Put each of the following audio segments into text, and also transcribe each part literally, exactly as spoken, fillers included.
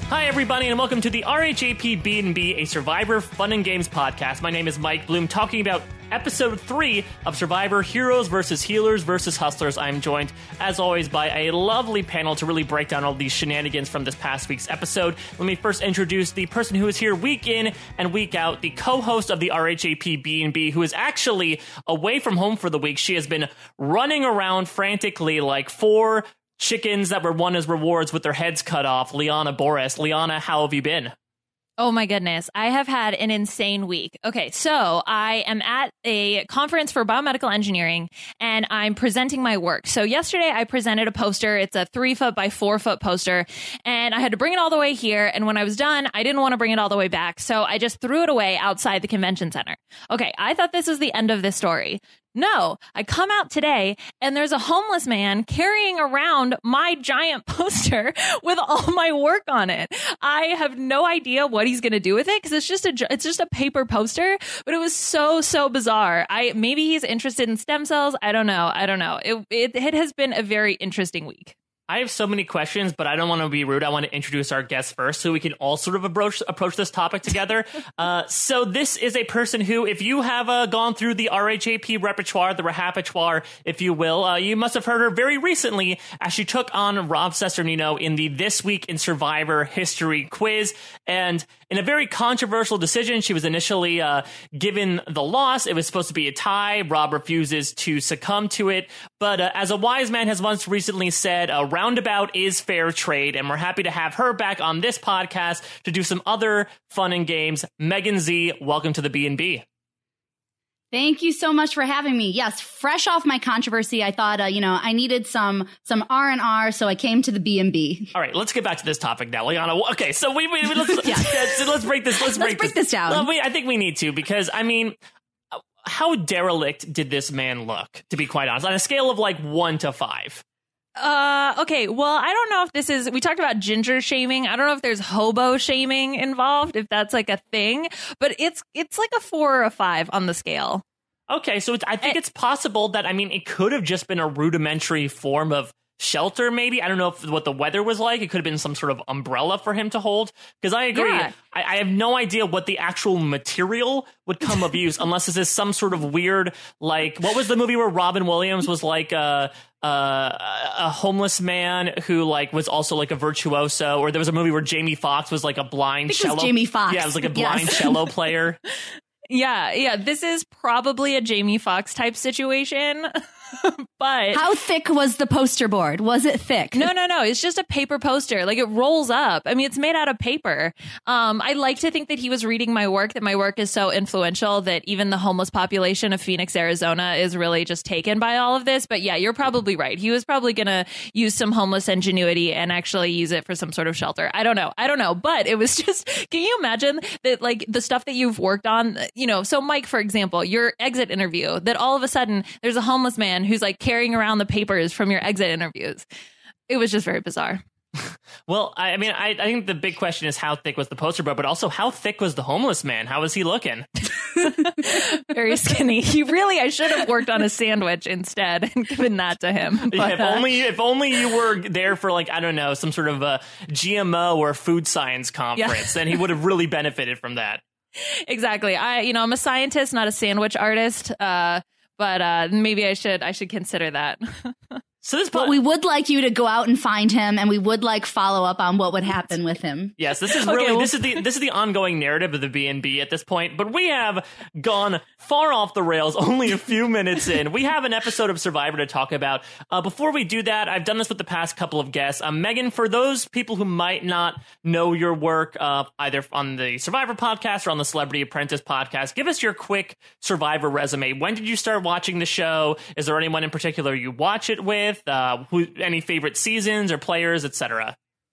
Hi, everybody, and welcome to the R H A P B and B, a Survivor Fun and Games podcast. My name is Mike Bloom, talking about episode three of Survivor Heroes versus Healers versus Hustlers. I'm joined, as always, by a lovely panel to really break down all these shenanigans from this past week's episode. Let me first introduce the person who is here week in and week out, the co-host of the R H A P B and B, who is actually away from home for the week. She has been running around frantically like four chickens that were won as rewards with their heads cut off. Liana Boris. Liana, how have you been? Oh my goodness. I have had an insane week. Okay, so I am at a conference for biomedical engineering and I'm presenting my work. So yesterday I presented a poster. It's a three foot by four foot poster and I had to bring it all the way here. And when I was done, I didn't want to bring it all the way back. So I just threw it away outside the convention center. Okay, I thought this was the end of this story. No, I come out today and there's a homeless man carrying around my giant poster with all my work on it. I have no idea what he's going to do with it because it's just a it's just a paper poster, but it was so, so bizarre. I maybe he's interested in stem cells. I don't know. I don't know. It it, it has been a very interesting week. I have so many questions, but I don't want to be rude. I want to introduce our guests first so we can all sort of approach, approach this topic together. uh, so this is a person who, if you have uh, gone through the R H A P repertoire, the repertoire, if you will, uh, you must have heard her very recently as she took on Rob Cesternino in the This Week in Survivor History quiz. And in a very controversial decision, she was initially uh, given the loss. It was supposed to be a tie. Rob refuses to succumb to it. But uh, as a wise man has once recently said, uh, roundabout is fair trade, and we're happy to have her back on this podcast to do some other fun and games. Megan Z, welcome to the B and B. Thank you so much for having me. Yes, fresh off my controversy, I thought, uh, you know, I needed some some R and R, so I came to the B and B. All right, let's get back to this topic now, Liana. Okay, so we, we let's, yeah. let's let's break this. Let's, let's break, break this, this down. Well, we, I think we need to because I mean, how derelict did this man look? To be quite honest, on a scale of like one to five. Uh, okay. Well, I don't know if this is, we talked about ginger shaming. I don't know if there's hobo shaming involved, if that's like a thing, but it's, it's like a four or a five on the scale. Okay. So it's, I think it, it's possible that, I mean, it could have just been a rudimentary form of shelter, maybe. I don't know if what the weather was like. It could have been some sort of umbrella for him to hold. Because I agree. Yeah. I, I have no idea what the actual material would come of use unless this is some sort of weird, like, what was the movie where Robin Williams was like a, a, a homeless man who like was also like a virtuoso? Or there was a movie where Jamie Foxx was like a blind I think cello. It was Jamie Foxx. Yeah, it was like a blind yes. cello player. Yeah, yeah. This is probably a Jamie Foxx type situation. But how thick was the poster board? Was it thick? No, no, no. It's just a paper poster. Like it rolls up. I mean, it's made out of paper. Um, I like to think that he was reading my work, that my work is so influential that even the homeless population of Phoenix, Arizona is really just taken by all of this. But yeah, you're probably right. He was probably going to use some homeless ingenuity and actually use it for some sort of shelter. I don't know. I don't know. But it was just, can you imagine that like the stuff that you've worked on, you know, so Mike, for example, your exit interview, that all of a sudden there's a homeless man who's like carrying around the papers from your exit interviews. It was just very bizarre. Well, I, I mean, I, I think the big question is how thick was the poster board, but also how thick was the homeless man? How was he looking? Very skinny. He really, I should have worked on a sandwich instead and given that to him. But, yeah, if uh, only, if only you were there for like, I don't know, some sort of a G M O or food science conference, yeah. Then he would have really benefited from that. Exactly. I, you know, I'm a scientist, not a sandwich artist. Uh, But uh, maybe I should I should consider that. So this, but we would like you to go out and find him, and we would like follow up on what would happen with him. Yes, this is really okay, well, this is the this is the ongoing narrative of the B and B at this point. But we have gone far off the rails. Only a few minutes in, we have an episode of Survivor to talk about. Uh, before we do that, I've done this with the past couple of guests. Um, Megan, for those people who might not know your work, uh, either on the Survivor podcast or on the Celebrity Apprentice podcast, give us your quick Survivor resume. When did you start watching the show? Is there anyone in particular you watch it with? Uh, who, any favorite seasons or players, et cetera?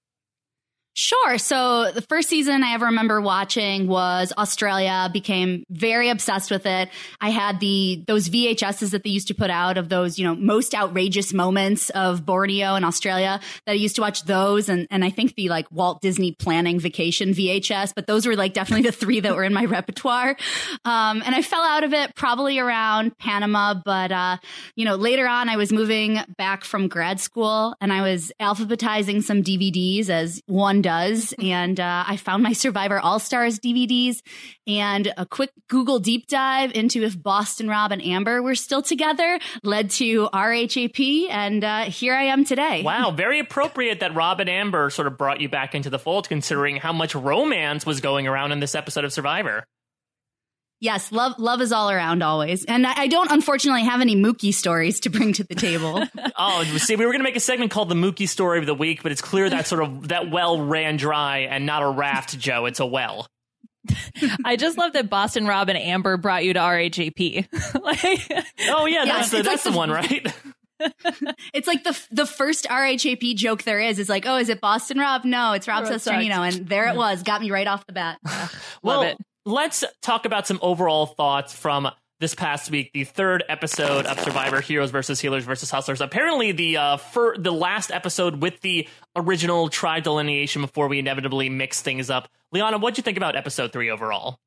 Sure. So the first season I ever remember watching was Australia. Became very obsessed with it. I had the those V H Ses that they used to put out of those, you know, most outrageous moments of Borneo and Australia, that I used to watch those. And, and I think the like Walt Disney Planning Vacation V H S, but those were like definitely the three that were in my repertoire. Um, and I fell out of it probably around Panama. But, uh, you know, later on, I was moving back from grad school and I was alphabetizing some D V Ds, as one does. And uh, I found my Survivor All-Stars D V Ds and a quick Google deep dive into if Boston Rob and Amber were still together led to R H A P. And uh, here I am today. Wow, very appropriate that Rob and Amber sort of brought you back into the fold, considering how much romance was going around in this episode of Survivor. Yes, love love is all around always. And I, I don't, unfortunately, have any Mookie stories to bring to the table. Oh, see, we were going to make a segment called the Mookie Story of the Week, but it's clear that sort of that well ran dry and not a raft, Joe. It's a well. I just love that Boston Rob and Amber brought you to R H A P. Like, oh, yeah, that's, yes, the, that's like the, the one, right? It's like the the first R H A P joke there is. Is like, oh, is it Boston Rob? No, it's Rob Rob Cesternino. And there it was. Got me right off the bat. Well, love it. Let's talk about some overall thoughts from this past week, the third episode of Survivor Heroes versus Healers versus Hustlers. Apparently, the uh, for the last episode with the original tribe delineation before we inevitably mix things up. Liana, what'd you think about episode three overall?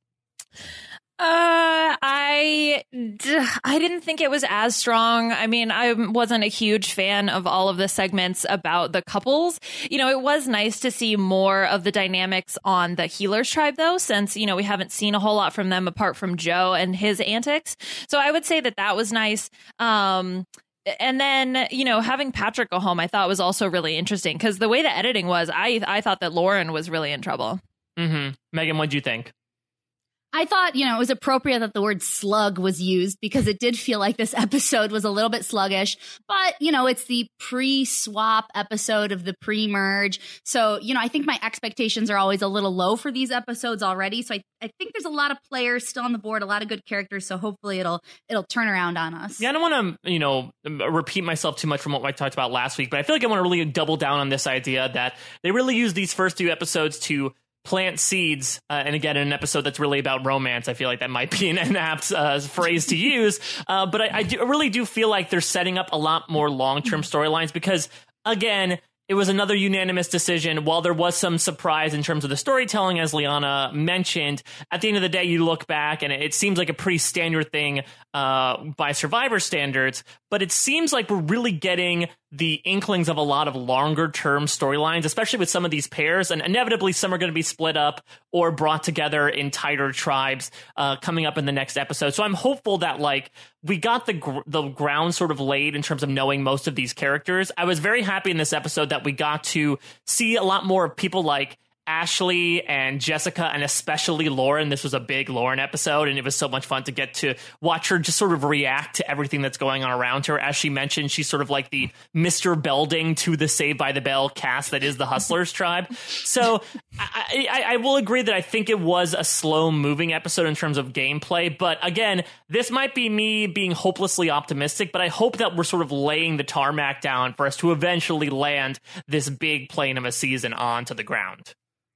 Uh, I, I didn't think it was as strong. I mean, I wasn't a huge fan of all of the segments about the couples. You know, it was nice to see more of the dynamics on the Healers tribe, though, since, you know, we haven't seen a whole lot from them apart from Joe and his antics. So I would say that that was nice. Um, And then, you know, having Patrick go home, I thought was also really interesting because the way the editing was, I, I thought that Lauren was really in trouble. Mm-hmm. Megan, what'd you think? I thought, you know, it was appropriate that the word slug was used because it did feel like this episode was a little bit sluggish. But, you know, it's the pre-swap episode of the pre-merge. So, you know, I think my expectations are always a little low for these episodes already. So I, I think there's a lot of players still on the board, a lot of good characters. So hopefully it'll it'll turn around on us. Yeah, I don't want to, you know, repeat myself too much from what I talked about last week, but I feel like I want to really double down on this idea that they really use these first two episodes to plant seeds, uh, and again, in an episode that's really about romance, I feel like that might be an, an apt uh, phrase to use. Uh, but I, I, do, I really do feel like they're setting up a lot more long-term storylines because, again, it was another unanimous decision. While there was some surprise in terms of the storytelling, as Liana mentioned, at the end of the day, you look back and it seems like a pretty standard thing uh, by Survivor standards. But it seems like we're really getting the inklings of a lot of longer term storylines, especially with some of these pairs. And inevitably, some are going to be split up or brought together in tighter tribes uh, coming up in the next episode. So I'm hopeful that like we got the gr- the ground sort of laid in terms of knowing most of these characters. I was very happy in this episode that we got to see a lot more of people like Ashley and Jessica, and especially Lauren. This was a big Lauren episode, and it was so much fun to get to watch her just sort of react to everything that's going on around her. As she mentioned, she's sort of like the Mister Belding to the Saved by the Bell cast that is the Hustlers tribe. So I, I, I will agree that I think it was a slow-moving episode in terms of gameplay, but again, this might be me being hopelessly optimistic, but I hope that we're sort of laying the tarmac down for us to eventually land this big plane of a season onto the ground.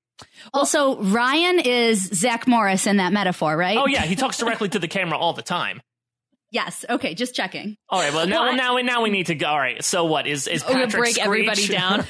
Also, Ryan is Zach Morris in that metaphor, right? Oh, yeah. He talks directly to the camera all the time. Yes. Okay. Just checking. All right. Well, now, well, now, now we need to go. All right. So what is, is Patrick We're break Screech? everybody down.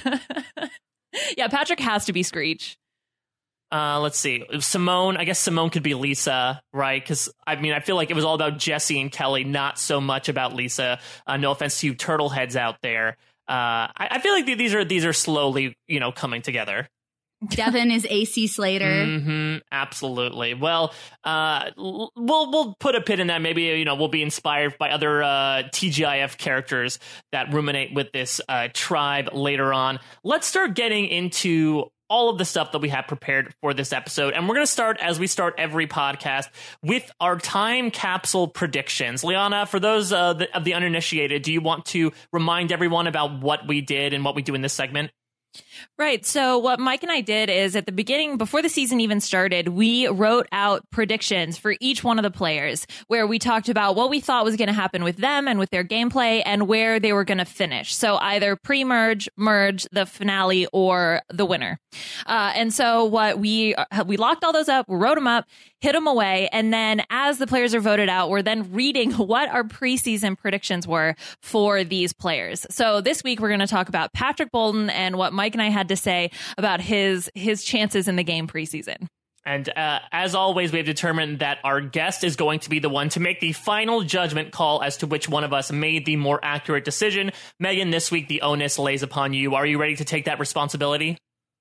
Yeah. Patrick has to be Screech. Uh, let's see. Simone. I guess Simone could be Lisa, right? Because, I mean, I feel like it was all about Jesse and Kelly, not so much about Lisa. Uh, no offense to you turtle heads out there. Uh, I, I feel like these are these are slowly, you know, coming together. Devin is A C Slater. Mm-hmm, absolutely. Well, uh, we'll we'll put a pin in that. Maybe, you know, we'll be inspired by other uh, T G I F characters that ruminate with this uh, tribe later on. Let's start getting into all of the stuff that we have prepared for this episode. And we're going to start, as we start every podcast, with our time capsule predictions. Liana, for those uh, the, of the uninitiated, do you want to remind everyone about what we did and what we do in this segment? Right. So what Mike and I did is at the beginning, before the season even started, we wrote out predictions for each one of the players where we talked about what we thought was going to happen with them and with their gameplay and where they were going to finish. So either pre-merge, merge, the finale, or the winner. Uh, and so what we we locked all those up, we wrote them up, hid them away. And then as the players are voted out, we're then reading what our preseason predictions were for these players. So this week, we're going to talk about Patrick Bolden and what Mike and I had to say about his his chances in the game preseason. And uh, as always, we have determined that our guest is going to be the one to make the final judgment call as to which one of us made the more accurate decision. Megan, this week, the onus lays upon you. Are you ready to take that responsibility?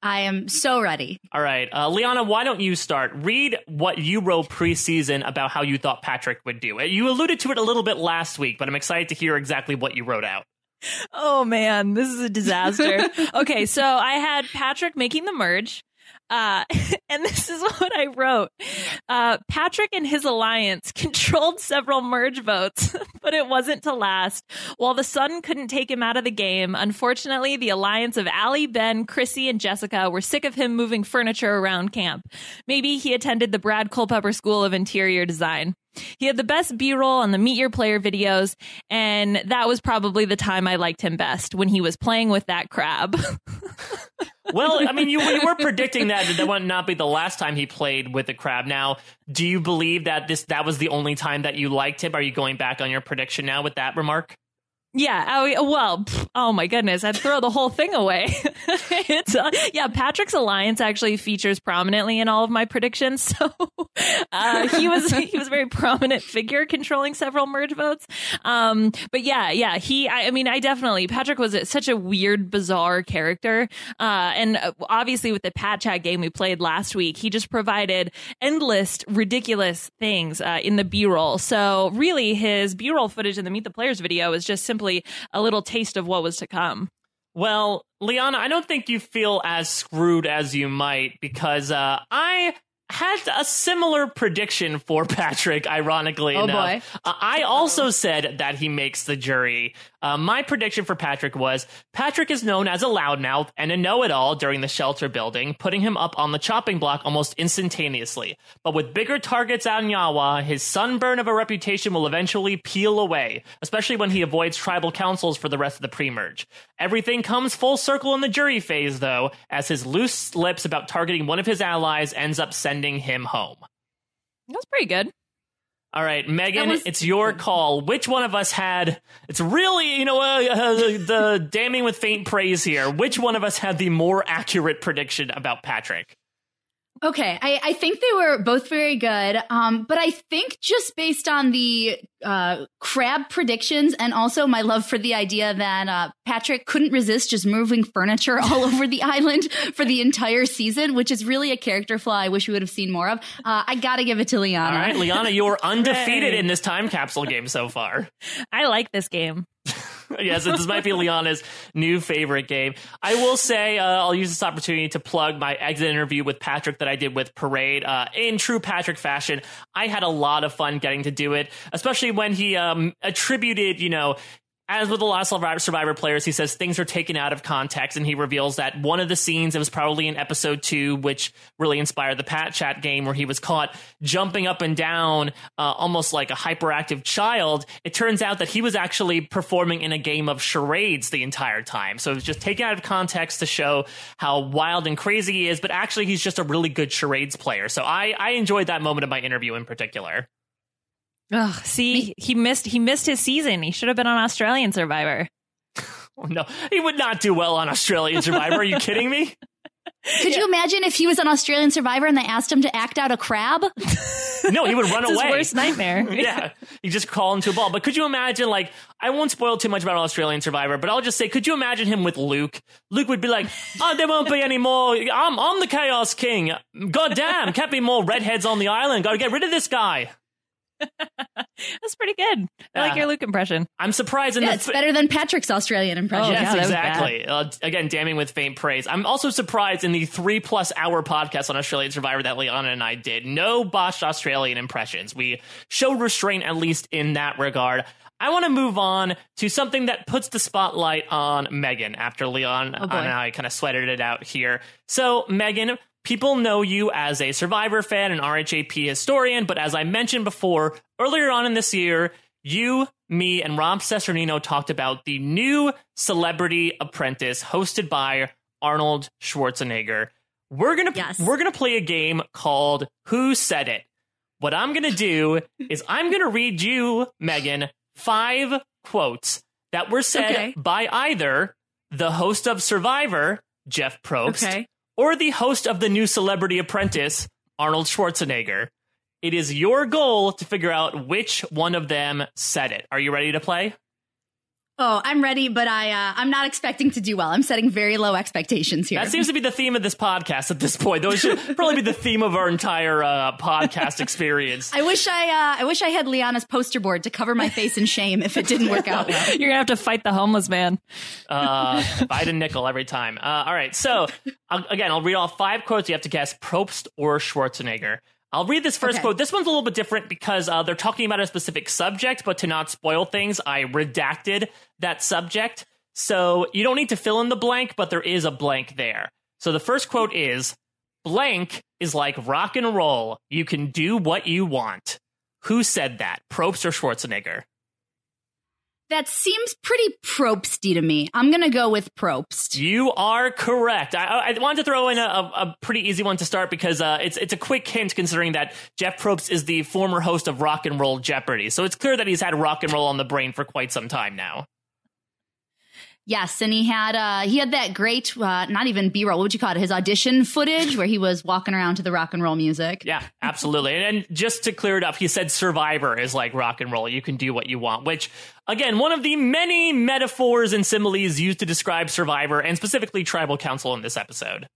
I am so ready. All right. Uh, Liana, why don't you start? Read what you wrote preseason about how you thought Patrick would do. You alluded to it a little bit last week, but I'm excited to hear exactly what you wrote out. Oh, man, this is a disaster. Okay, so I had Patrick making the merge. Uh, and this is what I wrote. Uh, Patrick and his alliance controlled several merge votes, but it wasn't to last. While the Sun couldn't take him out of the game, unfortunately, the alliance of Allie, Ben, Chrissy, and Jessica were sick of him moving furniture around camp. Maybe he attended the Brad Culpepper School of Interior Design. He had the best B-roll on the Meet Your Player videos, and that was probably the time I liked him best, when he was playing with that crab. Well, I mean, you, you were predicting that that would not be the last time he played with the crab. Now, do you believe that this that was the only time that you liked him? Are you going back on your prediction now with that remark? Yeah. Oh, well, pff, oh my goodness. I'd throw the whole thing away. it's uh, yeah. Patrick's alliance actually features prominently in all of my predictions. So uh, he was he was a very prominent figure controlling several merge votes. Um, but yeah, yeah. He. I, I mean, I definitely Patrick was a, such a weird, bizarre character. Uh, and obviously, with the Pat Chat game we played last week, he just provided endless, ridiculous things uh, in the B-roll. So really, his B-roll footage in the Meet the Players video is just simply a little taste of what was to come. Well, Liana, I don't think you feel as screwed as you might, because uh, I had a similar prediction for Patrick, ironically oh enough. Boy. Uh, I also said that he makes the jury. Uh, my prediction for Patrick was Patrick is known as a loudmouth and a know-it-all during the shelter building, putting him up on the chopping block almost instantaneously. But with bigger targets out in Yawa, his sunburn of a reputation will eventually peel away, especially when he avoids tribal councils for the rest of the pre-merge. Everything comes full circle in the jury phase, though, as his loose lips about targeting one of his allies ends up sending him home. That's pretty good. All right, Megan, was- it's your call. Which one of us had, it's really, you know, uh, uh, the damning with faint praise here. Which one of us had the more accurate prediction about Patrick? Okay, I, I think they were both very good, um, but I think just based on the uh, crab predictions and also my love for the idea that uh, Patrick couldn't resist just moving furniture all over the island for the entire season, which is really a character flaw I wish we would have seen more of. Uh, I gotta give it to Liana. All right, Liana, you're undefeated in this time capsule game so far. I like this game. Yes, this might be Liana's new favorite game. I will say, uh, I'll use this opportunity to plug my exit interview with Patrick that I did with Parade. Uh, in true Patrick fashion, I had a lot of fun getting to do it, especially when he um, attributed, you know, as with the last Survivor players, he says things are taken out of context, and he reveals that one of the scenes, it was probably in episode two, which really inspired the Pat Chat game, where he was caught jumping up and down uh, almost like a hyperactive child. It turns out that he was actually performing in a game of charades the entire time. So it was just taken out of context to show how wild and crazy he is, but actually he's just a really good charades player. So I, I enjoyed that moment of my interview in particular. Ugh, see, he missed he missed his season. He should have been on Australian Survivor. Oh, no, he would not do well on Australian Survivor. Are you kidding me? Could Yeah. you imagine if he was on Australian Survivor and they asked him to act out a crab? No, he would run It's his away. worst nightmare. Yeah, you just call him to a ball. But could you imagine, like, I won't spoil too much about Australian Survivor, but I'll just say, could you imagine him with Luke? Luke would be like, oh, there won't be any more. I'm, I'm the Chaos King. God damn, can't be more redheads on the island. Got to get rid of this guy. That's pretty good. I like Yeah. your Luke impression. I'm surprised in Yeah, the it's better than Patrick's Australian impression. Oh, Yes, yeah, that was exactly. Uh, again, damning with faint praise. I'm also surprised in the three plus hour podcast on Australian Survivor that Liana and I did. No botched Australian impressions. We showed restraint, at least in that regard. I want to move on to something that puts the spotlight on Megan after Leon Oh, boy. and I kind of sweated it out here. So, Megan, people know you as a Survivor fan and R H A P historian, but as I mentioned before, earlier on in this year, you, me, and Rob Cesternino talked about the new Celebrity Apprentice hosted by Arnold Schwarzenegger. We're gonna Yes. we're gonna play a game called Who Said It? What I'm gonna do is I'm gonna read you, Megan, five quotes that were said Okay. by either the host of Survivor, Jeff Probst, Okay. or the host of the new Celebrity Apprentice, Arnold Schwarzenegger. It is your goal to figure out which one of them said it. Are you ready to play? Oh, I'm ready, but I, uh, I'm not expecting to do well. I'm setting very low expectations here. That seems to be the theme of this podcast at this point. Those should probably be the theme of our entire uh, podcast experience. I wish I, uh, I wish I had Liana's poster board to cover my face in shame if it didn't work out well. You're gonna have to fight the homeless man. Uh, Bite a nickel every time. Uh, all right, so I'll, again, I'll read all five quotes. You have to guess Probst or Schwarzenegger. I'll read this first okay. quote. This one's a little bit different because uh, they're talking about a specific subject, but to not spoil things, I redacted that subject. So you don't need to fill in the blank, but there is a blank there. So the first quote is, blank is like rock and roll. You can do what you want. Who said that? Probst or Schwarzenegger? That seems pretty Probsty to me. I'm going to go with Probst. You are correct. I, I wanted to throw in a, a pretty easy one to start because uh, it's it's a quick hint considering that Jeff Probst is the former host of Rock and Roll Jeopardy. So it's clear that he's had rock and roll on the brain for quite some time now. Yes, and he had uh, he had that great, uh, not even B-roll, what would you call it, his audition footage where he was walking around to the rock and roll music. Yeah, absolutely. And, and just to clear it up, he said Survivor is like rock and roll. You can do what you want, which, again, one of the many metaphors and similes used to describe Survivor and specifically Tribal Council in this episode.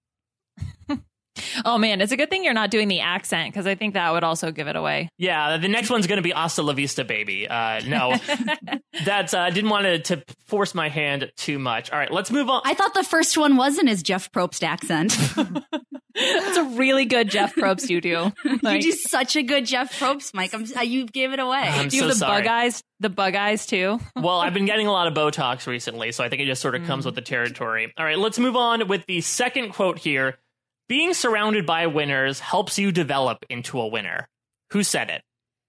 Oh, man, it's a good thing you're not doing the accent because I think that would also give it away. Yeah, the next one's going to be Hasta La Vista, baby. Uh, no, that's I uh, didn't want to, to force my hand too much. All right, let's move on. I thought the first one wasn't his Jeff Probst accent. It's a really good Jeff Probst you do. Like, you do such a good Jeff Probst, Mike. I'm, uh, you gave it away. I'm do you so have the sorry. bug eyes? The bug eyes, too? Well, I've been getting a lot of Botox recently, so I think it just sort of comes mm. with the territory. All right, let's move on with the second quote here. Being surrounded by winners helps you develop into a winner. Who said it?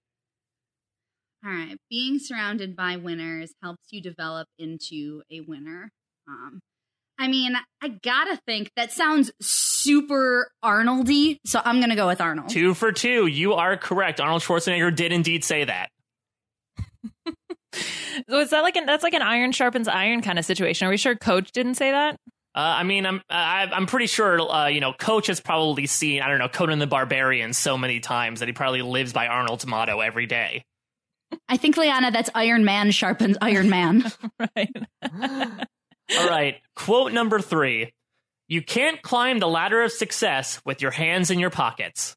All right. Being surrounded by winners helps you develop into a winner. Um, I mean, I gotta think that sounds super Arnoldy, so I'm gonna go with Arnold. Two for two. You are correct. Arnold Schwarzenegger did indeed say that. So is that like an, that's like an iron sharpens iron kind of situation? Are we sure Coach didn't say that? Uh, I mean, I'm I, I'm pretty sure, uh, you know, Coach has probably seen, I don't know, Conan the Barbarian so many times that he probably lives by Arnold's motto every day. I think, Liana, that's Iron Man sharpens Iron Man. Right. All right. Quote number three. You can't climb the ladder of success with your hands in your pockets.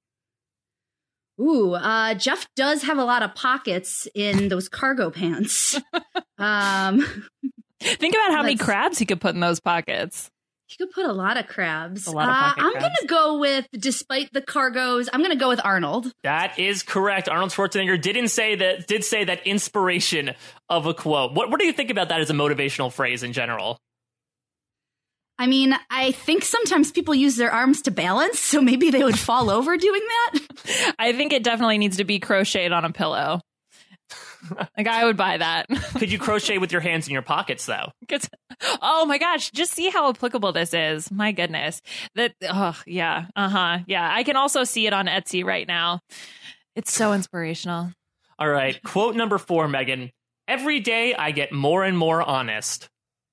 Ooh, uh, Jeff does have a lot of pockets in those cargo pants. um... Think about how Let's, many crabs he could put in those pockets. He could put a lot of crabs. A lot of uh, pocket I'm crabs. going to go with, despite the cargoes, I'm going to go with Arnold. That is correct. Arnold Schwarzenegger didn't say that. Did say that inspiration of a quote. What What do you think about that as a motivational phrase in general? I mean, I think sometimes people use their arms to balance, so maybe they would fall over doing that. I think it definitely needs to be crocheted on a pillow. Like, I would buy that. Could you crochet with your hands in your pockets, though? Oh, my gosh. Just see how applicable this is. My goodness. That. Oh, yeah. Uh-huh. Yeah. I can also see it on Etsy right now. It's so inspirational. All right. Quote number four, Megan. Every day I get more and more honest.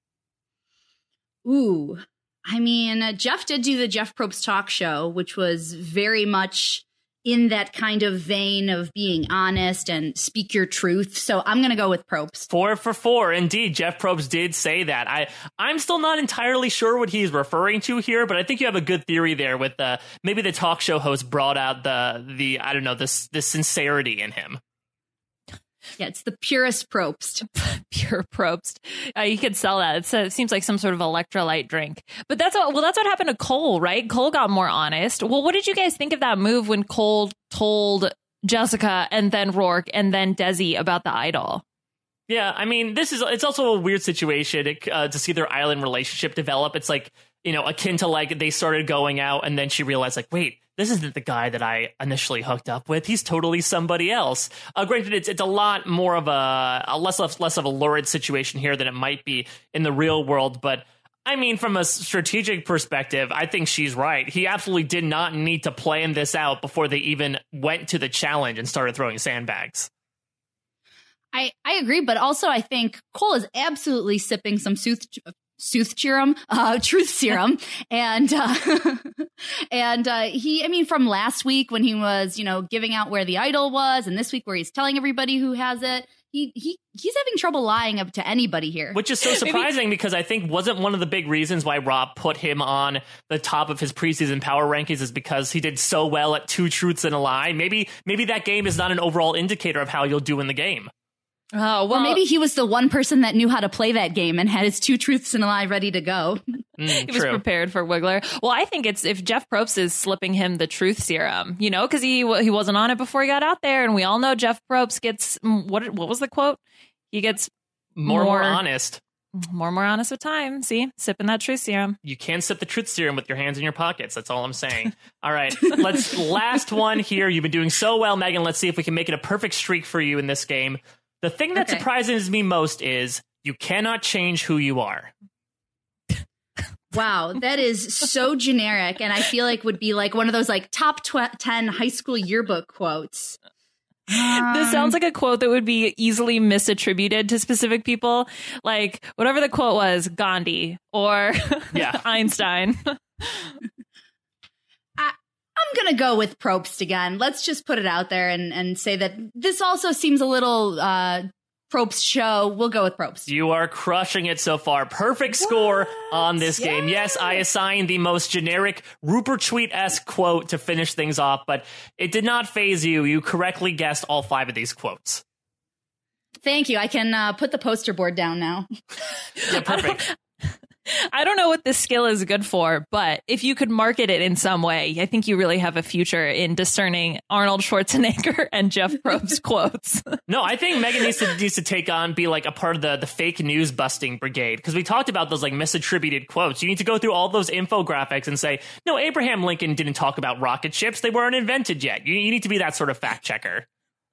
Ooh. I mean, uh, Jeff did do the Jeff Probst talk show, which was very much in that kind of vein of being honest and speak your truth. So I'm going to go with Probst. Four for four. Indeed, Jeff Probst did say that. I, I'm still not entirely sure what he's referring to here, but I think you have a good theory there with uh, maybe the talk show host brought out the, the I don't know, this, the sincerity in him. Yeah, it's the purest Probst. Pure Probst. Uh, you could sell that. It's a, it seems like some sort of electrolyte drink. But that's what, well, that's what happened to Cole, right? Cole got more honest. Well, what did you guys think of that move when Cole told Jessica and then Rourke and then Desi about the idol? Yeah, I mean, this is it's also a weird situation uh, to see their island relationship develop. It's like, you know, akin to like they started going out and then she realized like, wait, this isn't the guy that I initially hooked up with. He's totally somebody else. Uh, granted, it's it's a lot more of a, a less less less of a lurid situation here than it might be in the real world. But I mean, from a strategic perspective, I think she's right. He absolutely did not need to plan this out before they even went to the challenge and started throwing sandbags. I, I agree, but also I think Cole is absolutely sipping some sooth sooth serum, uh, truth serum, and uh, and uh, he, I mean, from last week when he was, you know, giving out where the idol was, and this week where he's telling everybody who has it, he he he's having trouble lying up to anybody here. Which is so surprising because I think wasn't one of the big reasons why Rob put him on the top of his preseason power rankings is because he did so well at two truths and a lie. Maybe maybe that game is not an overall indicator of how you'll do in the game. Oh, well, or maybe he was the one person that knew how to play that game and had his two truths and a lie ready to go. Mm, he was true. prepared for Wiggler. Well, I think it's if Jeff Probst is slipping him the truth serum, you know, because he he wasn't on it before he got out there, and we all know Jeff Probst gets what what was the quote? He gets More more, more honest. more more honest with time. See, sipping that truth serum. You can't sip the truth serum with your hands in your pockets. That's all I'm saying. All right, let's last one here. You've been doing so well, Megan. Let's see if we can make it a perfect streak for you in this game. The thing that Okay. surprises me most is you cannot change who you are. Wow, that is so generic, and I feel like would be like one of those like top tw- ten high school yearbook quotes. This Um, sounds like a quote that would be easily misattributed to specific people, like whatever the quote was, Gandhi or Yeah. Einstein. I'm gonna go with Probst again. Let's just put it out there and, and say that this also seems a little uh, Probst show. We'll go with Probst. You are crushing it so far. Perfect score on this game. Yes, I assigned the most generic Rupert Tweet-esque quote to finish things off, but it did not faze you. You correctly guessed all five of these quotes. Thank you. I can uh, put the poster board down now. Yeah, perfect. I don't know what this skill is good for, but if you could market it in some way, I think you really have a future in discerning Arnold Schwarzenegger and Jeff Probst quotes. No, I think Megan needs to needs to take on, be like a part of the, the fake news busting brigade, because we talked about those like misattributed quotes. You need to go through all those infographics and say, no, Abraham Lincoln didn't talk about rocket ships. They weren't invented yet. You, you need to be that sort of fact checker.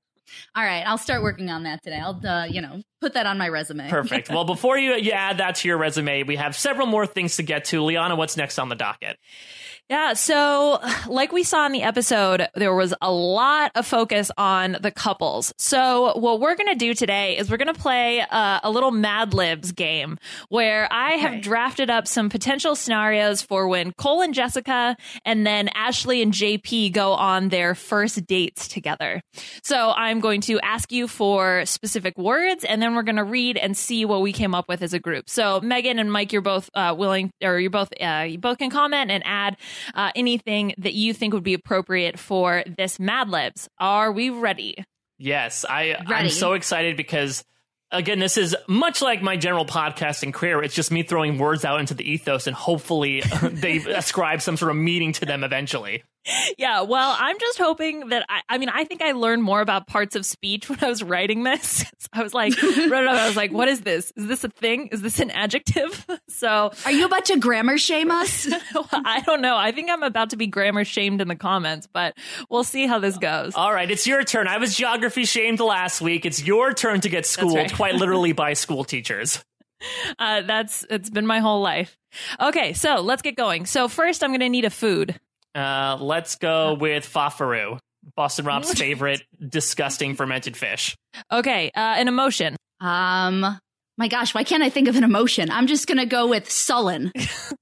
All right, I'll start working on that today. I'll, uh, you know, put that on my resume. Perfect. Well, before you, you add that to your resume, we have several more things to get to. Liana, what's next on the docket? Yeah, so like we saw in the episode, there was a lot of focus on the couples. So what we're going to do today is we're going to play uh, a little Mad Libs game where I have Okay. drafted up some potential scenarios for when Cole and Jessica and then Ashley and J P go on their first dates together. So I'm going to ask you for specific words, and then we're going to read and see what we came up with as a group. So Megan and Mike, you're both uh, willing, or you're both, uh, you both can comment and add Uh, anything that you think would be appropriate for this Mad Libs. Are we ready? Yes, I, I'm Ready. so excited because, again, this is much like my general podcasting career. It's just me throwing words out into the ethos, and hopefully they ascribe some sort of meaning to them eventually. Yeah, well, I'm just hoping that I, I mean, I think I learned more about parts of speech when I was writing this. I was like, wrote it up, I was like, what is this? Is this a thing? Is this an adjective? So Are you about to grammar shame us? I don't know. I think I'm about to be grammar shamed in the comments, but we'll see how this goes. All right, it's your turn. I was geography shamed last week. It's your turn to get schooled, right. quite literally by school teachers. Uh, that's it's been my whole life. Okay, so let's get going. So first, I'm going to need a food. Uh, let's go with Fafaru, Boston Rob's favorite disgusting fermented fish. Okay, uh, an emotion. Um, my gosh, why can't I think of an emotion? I'm just gonna go with sullen.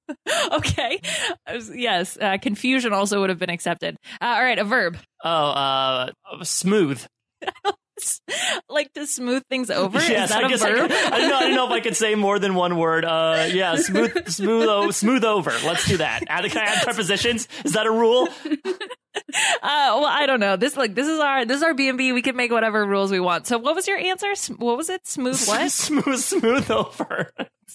Okay. I was- Yes, uh, confusion also would have been accepted. Uh, all right, a verb. Oh, uh, smooth. Like to smooth things over? Yes, Is that I a guess I, verb? I don't know. I don't know if I could say more than one word. Uh, yeah, smooth, smooth, o- smooth over. Let's do that. Add, can I add prepositions? Is that a rule? Uh, well, I don't know. This like this is our this is our B and B. We can make whatever rules we want. So, what was your answer? S- What was it? Smooth what? smooth, smooth over.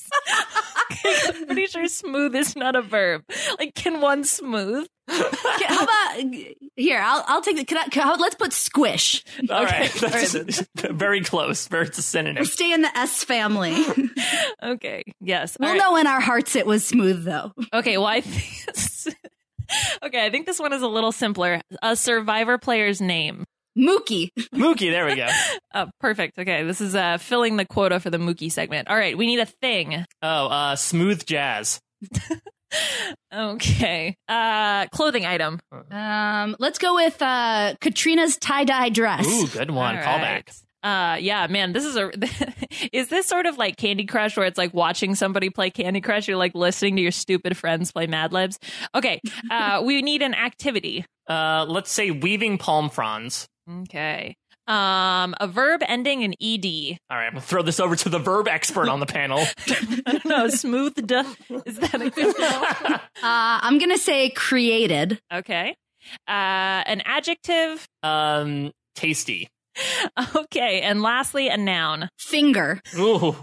I'm pretty sure smooth is not a verb. Like, can one smooth? Okay, how about here? I'll I'll take the. Can I, can, how, let's put squish. All Okay. right, that's very close. Very it's a synonym. Stay in the S family. Okay. Yes. All We'll right. know in our hearts it was smooth though. Okay. Well, I think. Okay, I think this one is a little simpler. A Survivor player's name. Mookie. Mookie, there we go. Oh, perfect. Okay, this is uh, filling the quota for the Mookie segment. All right, we need a thing. Oh, uh, smooth jazz. Okay. Uh, clothing item. Um, let's go with uh, Katrina's tie dye dress. Ooh, good one. All Callback. right. Uh, yeah, man, this is a. Is this sort of like Candy Crush, where it's like watching somebody play Candy Crush? You're like listening to your stupid friends play Mad Libs. Okay. Uh, we need an activity. Uh, let's say weaving palm fronds. Okay. Um, a verb ending in ed. All right, I'm gonna throw this over to the verb expert on the panel. I don't know. Smoothed. Is that a good one? Uh, I'm going to say created. Okay. Uh, an adjective. Um, tasty. Okay. And lastly, a noun. Finger. Ooh.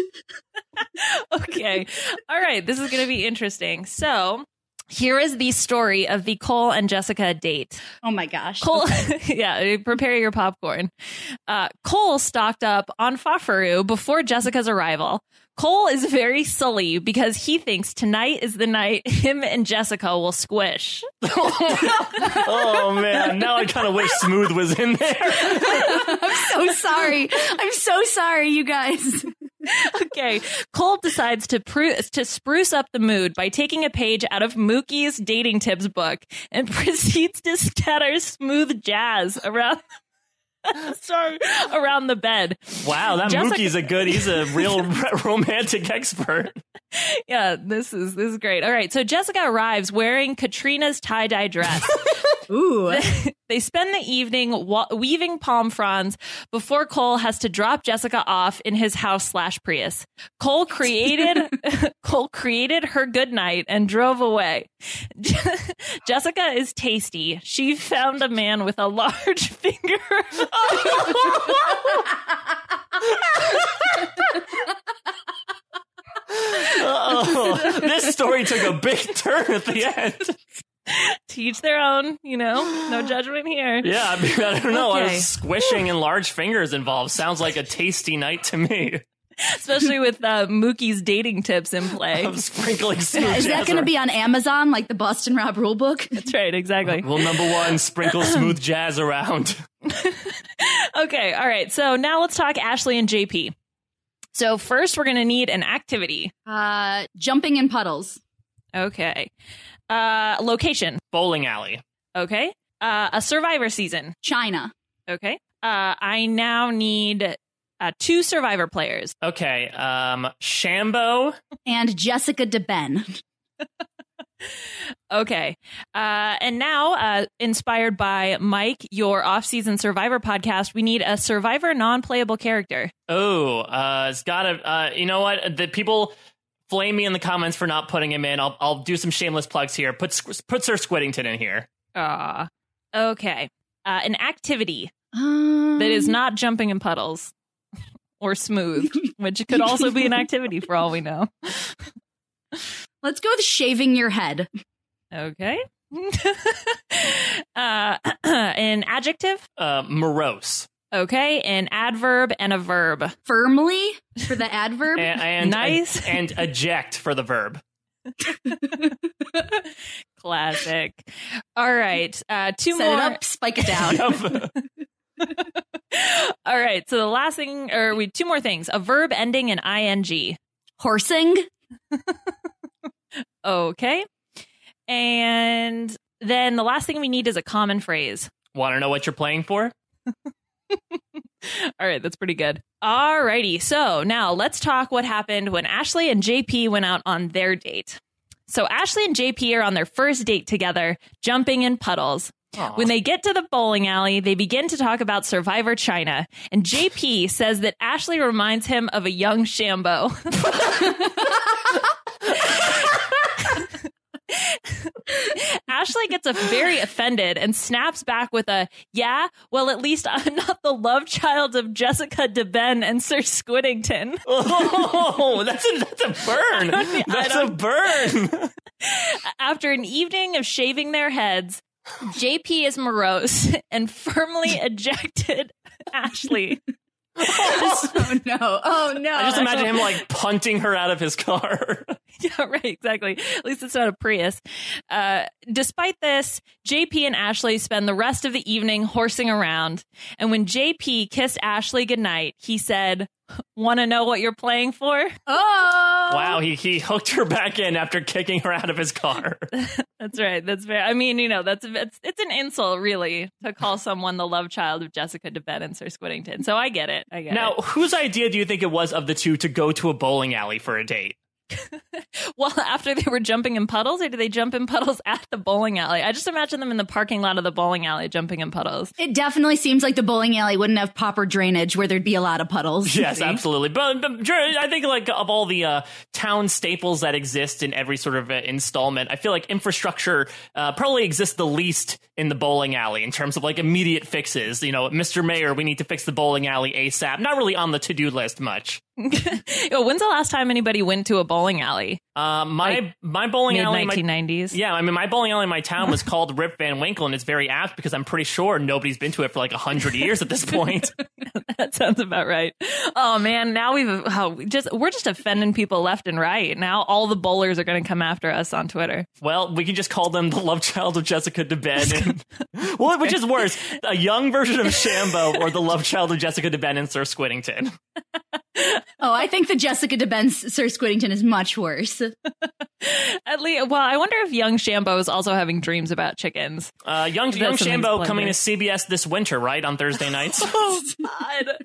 Okay. All right. This is going to be interesting. So here is the story of the Cole and Jessica date. Oh my gosh. Cole, okay. Yeah, prepare your popcorn. Uh, Cole stocked up on Fafaru before Jessica's arrival. Cole is very sully because he thinks tonight is the night him and Jessica will squish. Oh, man. Now I kind of wish Smooth was in there. I'm so sorry. I'm so sorry, you guys. Okay, Cole decides to pru- to spruce up the mood by taking a page out of Mookie's dating tips book and proceeds to scatter smooth jazz around sorry around the bed. Wow, that Jessica- Mookie's a good, he's a real romantic expert. Yeah, this is this is great. All right, so Jessica arrives wearing Katrina's tie-dye dress. Ooh. They spend the evening wa- weaving palm fronds before Cole has to drop Jessica off in his house slash Prius. Cole created Cole created her good night and drove away. Jessica is tasty. She found a man with a large finger. Oh, this story took a big turn at the end. Teach their own, you know, no judgment here. Yeah, I mean, I don't know. Okay. Uh, squishing and large fingers involved sounds like a tasty night to me. Especially with uh, Mookie's dating tips in play. I'm sprinkling smooth Is that jazz going to around. be on Amazon, like the Boston Rob rulebook? That's right, exactly. Well, number one, sprinkle smooth jazz around. Okay, all right. So now let's talk Ashley and J P. So first, we're going to need an activity. Uh, jumping in puddles. Okay. Uh, location. Bowling alley. Okay. Uh, a Survivor season. China. Okay. Uh, I now need uh, two Survivor players. Okay, um, Shambo. And Jessica DeBen. Okay. Uh, and now, uh, inspired by Mike, your off-season Survivor podcast, we need a Survivor non-playable character. Oh, uh, it's gotta, uh, you know what? The people flame me in the comments for not putting him in. I'll, I'll do some shameless plugs here. Put, put Sir Squiddington in here. Ah. Okay. Uh, an activity Um, that is not jumping in puddles or smooth, which could also be an activity for all we know. Let's go with shaving your head. Okay. uh, an adjective. Uh, morose. Okay. An adverb and a verb. Firmly for the adverb. And, and Nice. and eject for the verb. Classic. All right. Uh, two Set more. it up, spike it down. All right. So the last thing, or we two more things. A verb ending in ing. Horsing. Okay. And then the last thing we need is a common phrase. Want to know what you're playing for? All right, that's pretty good. All righty. So now let's talk what happened when Ashley and J P went out on their date. So Ashley and J P are on their first date together, jumping in puddles. Aw. When they get to the bowling alley, they begin to talk about Survivor China. And J P says that Ashley reminds him of a young Shambo. Ashley gets a very offended and snaps back with a, yeah, well, at least I'm not the love child of Jessica DeBen and Sir Squiddington. Oh, that's a, that's a burn. I That's a don't- burn. After an evening of shaving their heads, J P is morose and firmly ejected Ashley. Oh no! Oh no! I just imagine him like punting her out of his car. Yeah, right, exactly. At least it's not a Prius. Uh, despite this, J P and Ashley spend the rest of the evening horsing around. And when J P kissed Ashley goodnight, he said, "Want to know what you're playing for?" Oh Wow, he he hooked her back in after kicking her out of his car. That's right. That's very. I mean, you know, that's it's, it's an insult, really, to call someone the love child of Jessica DeBen and Sir Squiddington. So I get it. I get Now, it. whose idea do you think it was of the two to go to a bowling alley for a date? Well, after they were jumping in puddles, or did they jump in puddles at the bowling alley? I just imagine them in the parking lot of the bowling alley jumping in puddles. It definitely seems like the bowling alley wouldn't have proper drainage where there'd be a lot of puddles. Yes, absolutely. But, but I think like of all the uh, town staples that exist in every sort of uh, installment, I feel like infrastructure uh, probably exists the least in the bowling alley in terms of like immediate fixes. You know, Mister Mayor, we need to fix the bowling alley ASAP. Not really on the to-do list much. Yo, when's the last time anybody went to a bowling alley? Uh, my like my bowling alley, mid nineteen nineties. Yeah, I mean, my bowling alley in my town was called Rip Van Winkle, and it's very apt because I'm pretty sure nobody's been to it for like a hundred years at this point. That sounds about right. Oh man, now we've oh, we just we're just offending people left and right. Now all the bowlers are going to come after us on Twitter. Well, we can just call them the love child of Jessica DeBen. And, well, which is worse, a young version of Shambo or the love child of Jessica DeBen and Sir Squiddington? Oh, I think the Jessica DeBen Sir Squiddington is much worse. At least, well, I wonder if young Shambo is also having dreams about chickens. Uh, young That's young something Shambo splendid. coming to C B S this winter, right, on Thursday nights? Oh, God.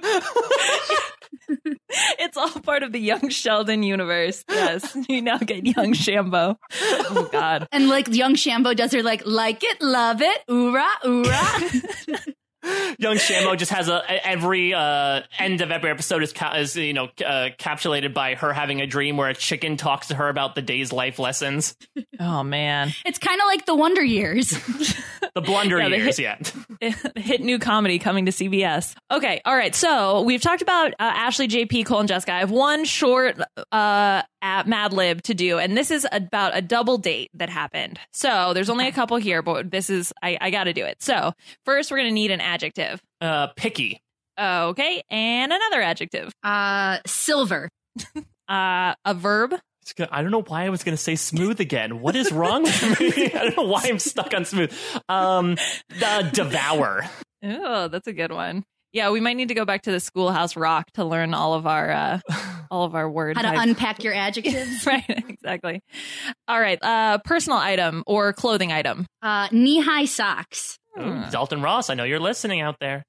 It's all part of the Young Sheldon universe. Yes, you now get young Shambo. Oh, God. And like young Shambo does her like, like it, love it, oorah, oorah. Young Shambo just has a every uh, end of every episode is, ca- is you know uh, capsulated by her having a dream where a chicken talks to her about the day's life lessons. Oh man, It's kind of like the Wonder Years. The blunder Yeah, the years, hit- yeah. hit new comedy coming to C B S. Okay, all right. So we've talked about uh, Ashley, J P, Cole, and Jessica. I have one short uh, at Mad Lib to do, and this is about a double date that happened. So there's only a couple here, but this is I, I got to do it. So first, we're gonna need an adjective. Uh, picky. Okay, and another adjective. Uh, silver. Uh, a verb. It's gonna- I don't know why I was going to say smooth again. What is wrong with me? I don't know why I'm stuck on smooth. Um, uh, devour. Oh, that's a good one. Yeah, we might need to go back to the Schoolhouse Rock to learn all of our uh, all of our words. How to unpack your adjectives. Right, exactly. All right, uh, personal item or clothing item. Uh, knee-high socks. Ooh, Dalton Ross, I know you're listening out there.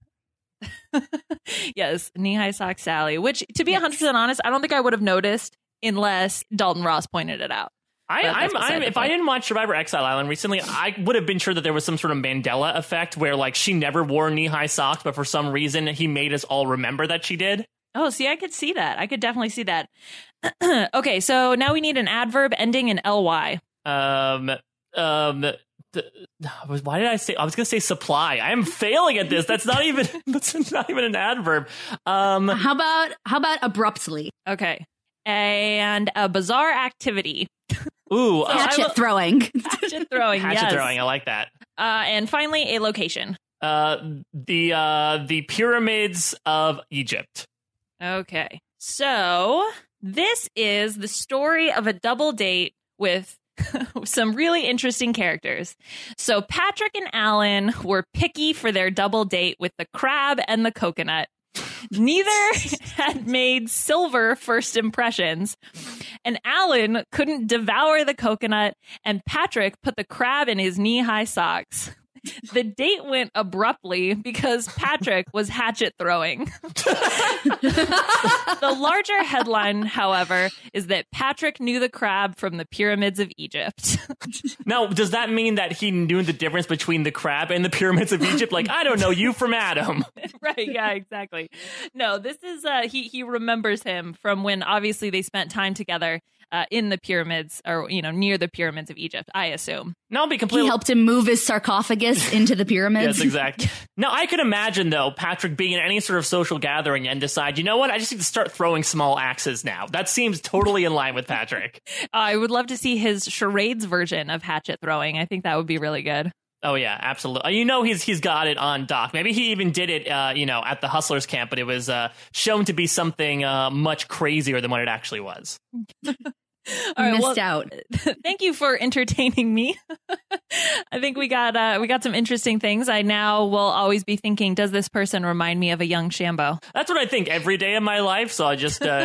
Yes, knee-high sock Sally, which, to be one hundred percent honest, I don't think I would have noticed unless Dalton Ross pointed it out. I, But that's I'm, beside I'm, the if I point. didn't watch Survivor Exile Island recently, I would have been sure that there was some sort of Mandela effect where, like, she never wore knee-high socks, but for some reason he made us all remember that she did. Oh, see, I could see that. I could definitely see that. Okay, so now we need an adverb ending in ly. Um, um, th- why did I say? I was going to say supply. I am failing at this. That's not even. That's not even an adverb. Um, How about how about abruptly? Okay, and a bizarre activity. ooh, uh, Hatchet I lo- throwing. Hatchet throwing. hatchet yes. throwing. I like that. Uh, and finally, a location. Uh, the uh, the pyramids of Egypt. Okay. So this is the story of a double date with some really interesting characters. So Patrick and Alan were picky for their double date with the crab and the coconut. Neither had made silver first impressions, and Alan couldn't devour the coconut, and Patrick put the crab in his knee-high socks. The date went abruptly because Patrick was hatchet throwing. The larger headline, however, is that Patrick knew the crab from the pyramids of Egypt. Now, does that mean that he knew the difference between the crab and the pyramids of Egypt? Like, I don't know you from Adam. Right, yeah, exactly. No, this is, uh, he, he remembers him from when obviously they spent time together uh, in the pyramids, or, you know, near the pyramids of Egypt, I assume. No, I'll be He completely. helped him move his sarcophagus into the pyramids. Yes, exactly. Now, I could imagine, though, Patrick being in any sort of social gathering and decide, you know what, I just need to start throwing small axes now. That seems totally in line with Patrick. I would love to see his charades version of hatchet throwing. I think that would be really good. Oh, yeah, absolutely. You know he's he's got it on doc. Maybe he even did it, uh, you know, at the Hustlers camp, but it was uh, shown to be something uh, much crazier than what it actually was. All right, Missed well, out. Thank you for entertaining me. I think we got uh, we got some interesting things. I now will always be thinking, does this person remind me of a young Shambo? That's what I think every day of my life. So I just uh,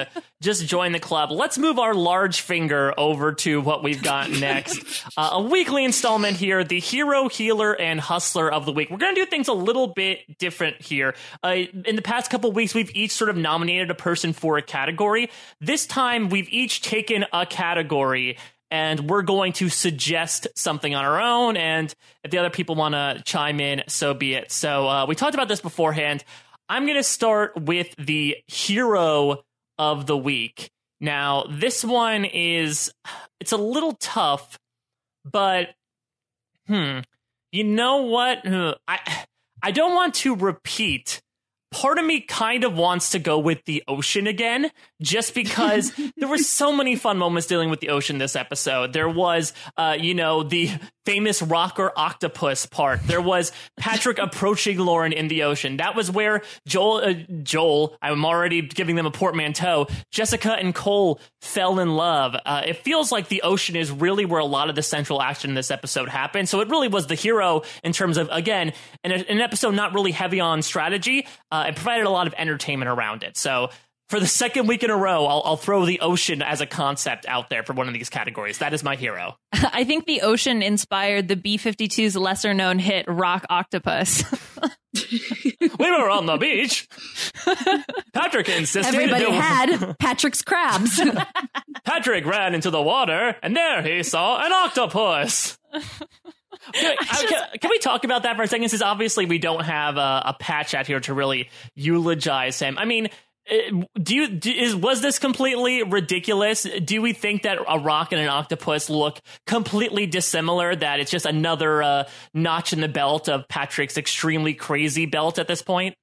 just joined the club, let's move our large finger over to what we've got next. Uh, a weekly installment here, the Hero, Healer, and Hustler of the Week. We're going to do things a little bit different here. Uh, in the past couple weeks, we've each sort of nominated a person for a category. This time, we've each taken a category, and we're going to suggest something on our own, and if the other people want to chime in, so be it. So uh, we talked about this beforehand. I'm going to start with the Hero of the Week. Now, this one is, it's a little tough, but, hmm, you know what? I, I don't want to repeat. Part of me kind of wants to go with the ocean again, just because there were so many fun moments dealing with the ocean this episode. There was, uh, you know, the famous rocker octopus part. There was Patrick approaching Lauren in the ocean. That was where Joel, uh, Joel, I'm already giving them a portmanteau, Jessica and Cole fell in love. Uh, it feels like the ocean is really where a lot of the central action in this episode happened. So it really was the hero in terms of, again, an, an episode not really heavy on strategy. Uh, it provided a lot of entertainment around it. So for the second week in a row, I'll, I'll throw the ocean as a concept out there for one of these categories. That is my hero. I think the ocean inspired the B fifty-two's lesser-known hit, Rock Octopus. We were on the beach. Patrick insisted. Everybody had Patrick's crabs. Patrick ran into the water, and there he saw an octopus. Can, just, can, can we talk about that for a second? Since obviously we don't have a, a patch out here to really eulogize him. I mean, do you do, is was this completely ridiculous? Do we think that a rock and an octopus look completely dissimilar? That it's just another uh, notch in the belt of Patrick's extremely crazy belt at this point?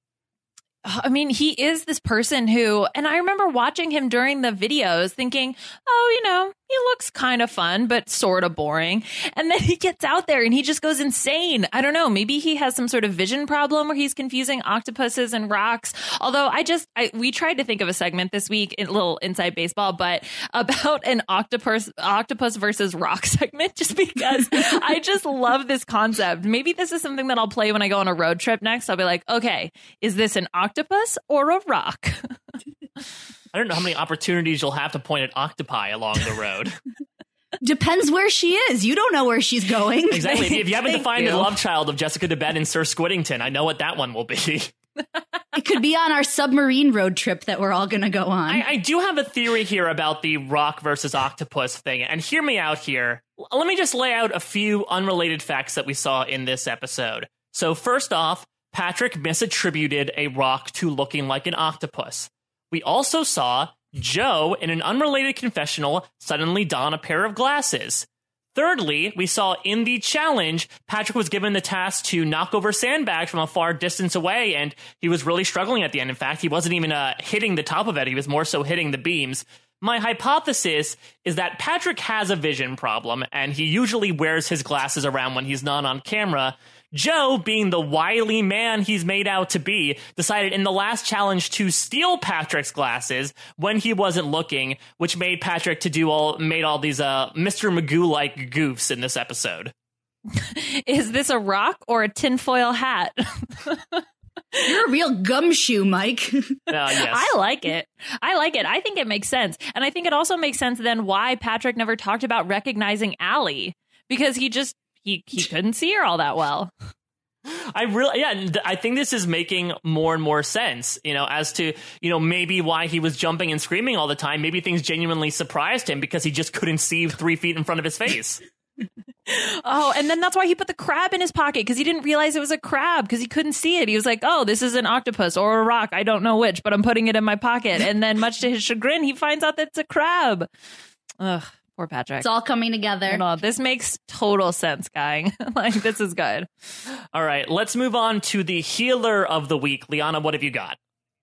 I mean, he is this person who, and I remember watching him during the videos thinking, oh, you know, he looks kind of fun, but sort of boring. And then he gets out there and he just goes insane. I don't know. Maybe he has some sort of vision problem where he's confusing octopuses and rocks. Although I just, I, we tried to think of a segment this week, a little inside baseball, but about an octopus, octopus versus rock segment, just because I just love this concept. Maybe this is something that I'll play when I go on a road trip next. I'll be like, okay, is this an octopus or a rock? I don't know how many opportunities you'll have to point at octopi along the road. Depends where she is. You don't know where she's going. Exactly. If you haven't defined you. the love child of Jessica DeBed and Sir Squiddington, I know what that one will be. It could be on our submarine road trip that we're all going to go on. I, I do have a theory here about the rock versus octopus thing, and hear me out here. Let me just lay out a few unrelated facts that we saw in this episode. So first off, Patrick misattributed a rock to looking like an octopus. We also saw Joe, in an unrelated confessional, suddenly don a pair of glasses. Thirdly, we saw in the challenge, Patrick was given the task to knock over sandbags from a far distance away, and he was really struggling at the end. In fact, he wasn't even uh, hitting the top of it. He was more so hitting the beams. My hypothesis is that Patrick has a vision problem, and he usually wears his glasses around when he's not on camera. Joe, being the wily man he's made out to be, decided in the last challenge to steal Patrick's glasses when he wasn't looking, which made Patrick to do all made all these uh Mister Magoo-like goofs in this episode. Is this a rock or a tinfoil hat? You're a real gumshoe, Mike. Uh, yes. I like it. I like it. I think it makes sense. And I think it also makes sense then why Patrick never talked about recognizing Allie, because he just He, he couldn't see her all that well. I really, yeah, I think this is making more and more sense, you know, as to, you know, maybe why he was jumping and screaming all the time. Maybe things genuinely surprised him because he just couldn't see three feet in front of his face. Oh, and then that's why he put the crab in his pocket, because he didn't realize it was a crab because he couldn't see it. He was like, oh, this is an octopus or a rock. I don't know which, but I'm putting it in my pocket. And then much to his chagrin, he finds out that it's a crab. Ugh. Poor Patrick. It's all coming together. No, this makes total sense, guy. Like, this is good. All right, let's move on to the healer of the week. Liana, what have you got?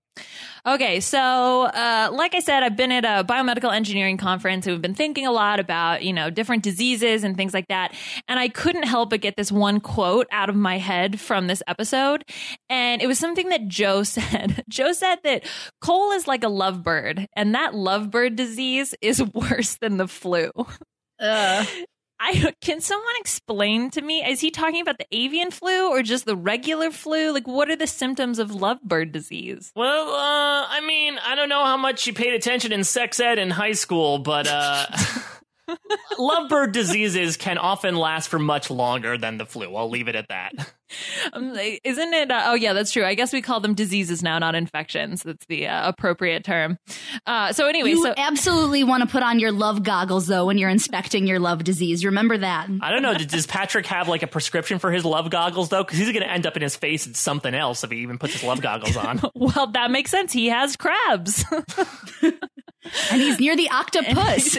Okay, so uh, like I said, I've been at a biomedical engineering conference. We've been thinking a lot about, you know, different diseases and things like that. And I couldn't help but get this one quote out of my head from this episode. And it was something that Joe said. Joe said that Cole is like a lovebird, and that lovebird disease is worse than the flu. Uh. I can someone explain to me, is he talking about the avian flu or just the regular flu? Like, what are the symptoms of lovebird disease? Well, uh, I mean, I don't know how much you paid attention in sex ed in high school, but uh, lovebird diseases can often last for much longer than the flu. I'll leave it at that. Um, isn't it? Uh, oh, yeah, that's true. I guess we call them diseases now, not infections. That's the uh, appropriate term. Uh, so anyway, you so absolutely want to put on your love goggles, though, when you're inspecting your love disease. Remember that. I don't know. Does Patrick have like a prescription for his love goggles, though? Because he's going to end up in his face in something else if he even puts his love goggles on. Well, that makes sense. He has crabs. And he's near the octopus.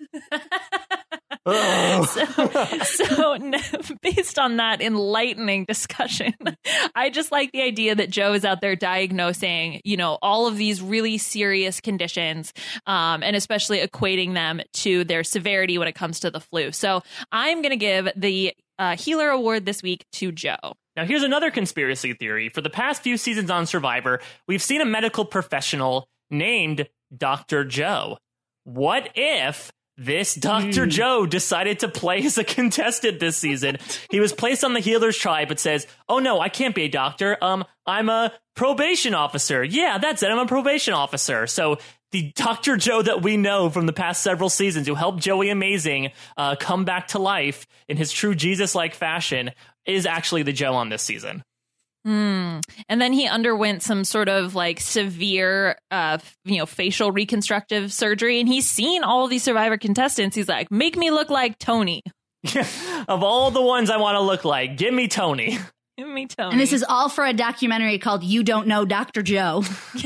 so, so based on that enlightening discussion, I just like the idea that Joe is out there diagnosing, you know, all of these really serious conditions, um, and especially equating them to their severity when it comes to the flu. So I'm going to give the uh, Healer Award this week to Joe. Now, here's another conspiracy theory. For the past few seasons on Survivor, we've seen a medical professional named Doctor Joe. What if this Doctor Mm. Joe decided to play as a contestant this season? He was placed on the Healers tribe, but says, oh no, I can't be a doctor. Um, I'm a probation officer. Yeah, that's it. I'm a probation officer. So the Doctor Joe that we know from the past several seasons who helped Joey Amazing uh, come back to life in his true Jesus-like fashion is actually the Joe on this season. Hmm. And then he underwent some sort of like severe, uh, you know, facial reconstructive surgery. And he's seen all of these Survivor contestants. He's like, make me look like Tony. Of all the ones I want to look like, give me Tony. Give me Tony. And this is all for a documentary called You Don't Know Doctor Joe.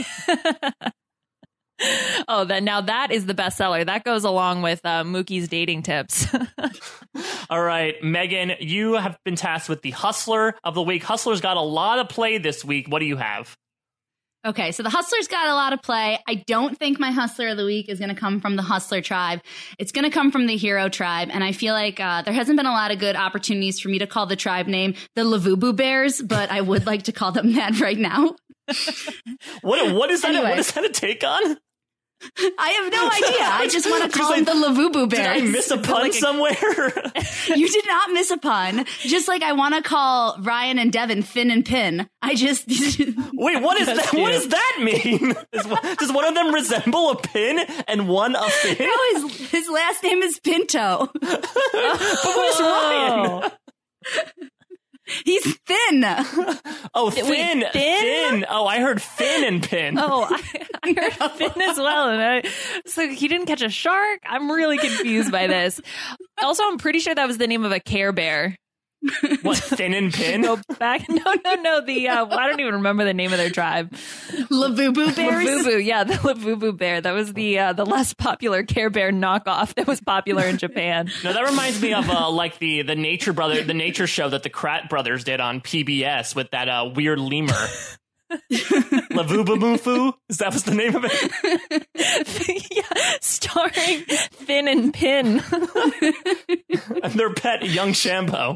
Oh, then now that is the bestseller. That goes along with uh, Mookie's dating tips. All right, Megan, you have been tasked with the Hustler of the Week. Hustler's got a lot of play this week. What do you have? Okay, so the Hustler's got a lot of play. I don't think my Hustler of the Week is going to come from the Hustler tribe. It's going to come from the Hero tribe. And I feel like uh, there hasn't been a lot of good opportunities for me to call the tribe name the Lavubu Bears, but I would like to call them that right now. What, what, is that, Anyway. what is that a take on? I have no idea. I just want to call like, them the Lavubu Bears. Did I miss a pun like a- somewhere? You did not miss a pun. Just like I want to call Ryan and Devin Finn and Pin. I just... Wait, what is that? That's What cute. does that mean? Is one- Does one of them resemble a pin and one a fin? No, his, his last name is Pinto. But where's Ryan? He's thin. Oh, Wait, Finn. Finn? Finn. Oh, I heard Finn and Pin. Oh, I, I heard Finn as well. And I, so he didn't catch a shark? I'm really confused by this. Also, I'm pretty sure that was the name of a Care Bear. What, Finn and Pin? Go back. No, no, no. The uh, I don't even remember the name of their tribe. Lavubu Bears. Lavubu, yeah, the Lavubu bear. That was the uh, the less popular Care Bear knockoff that was popular in Japan. No, that reminds me of uh, like the the Nature Brother, the Nature show that the Krat brothers did on P B S with that uh, weird lemur. Lavubamufu? Is that was the name of it? Yeah, starring Finn and Pin. And their pet, Young Shambo.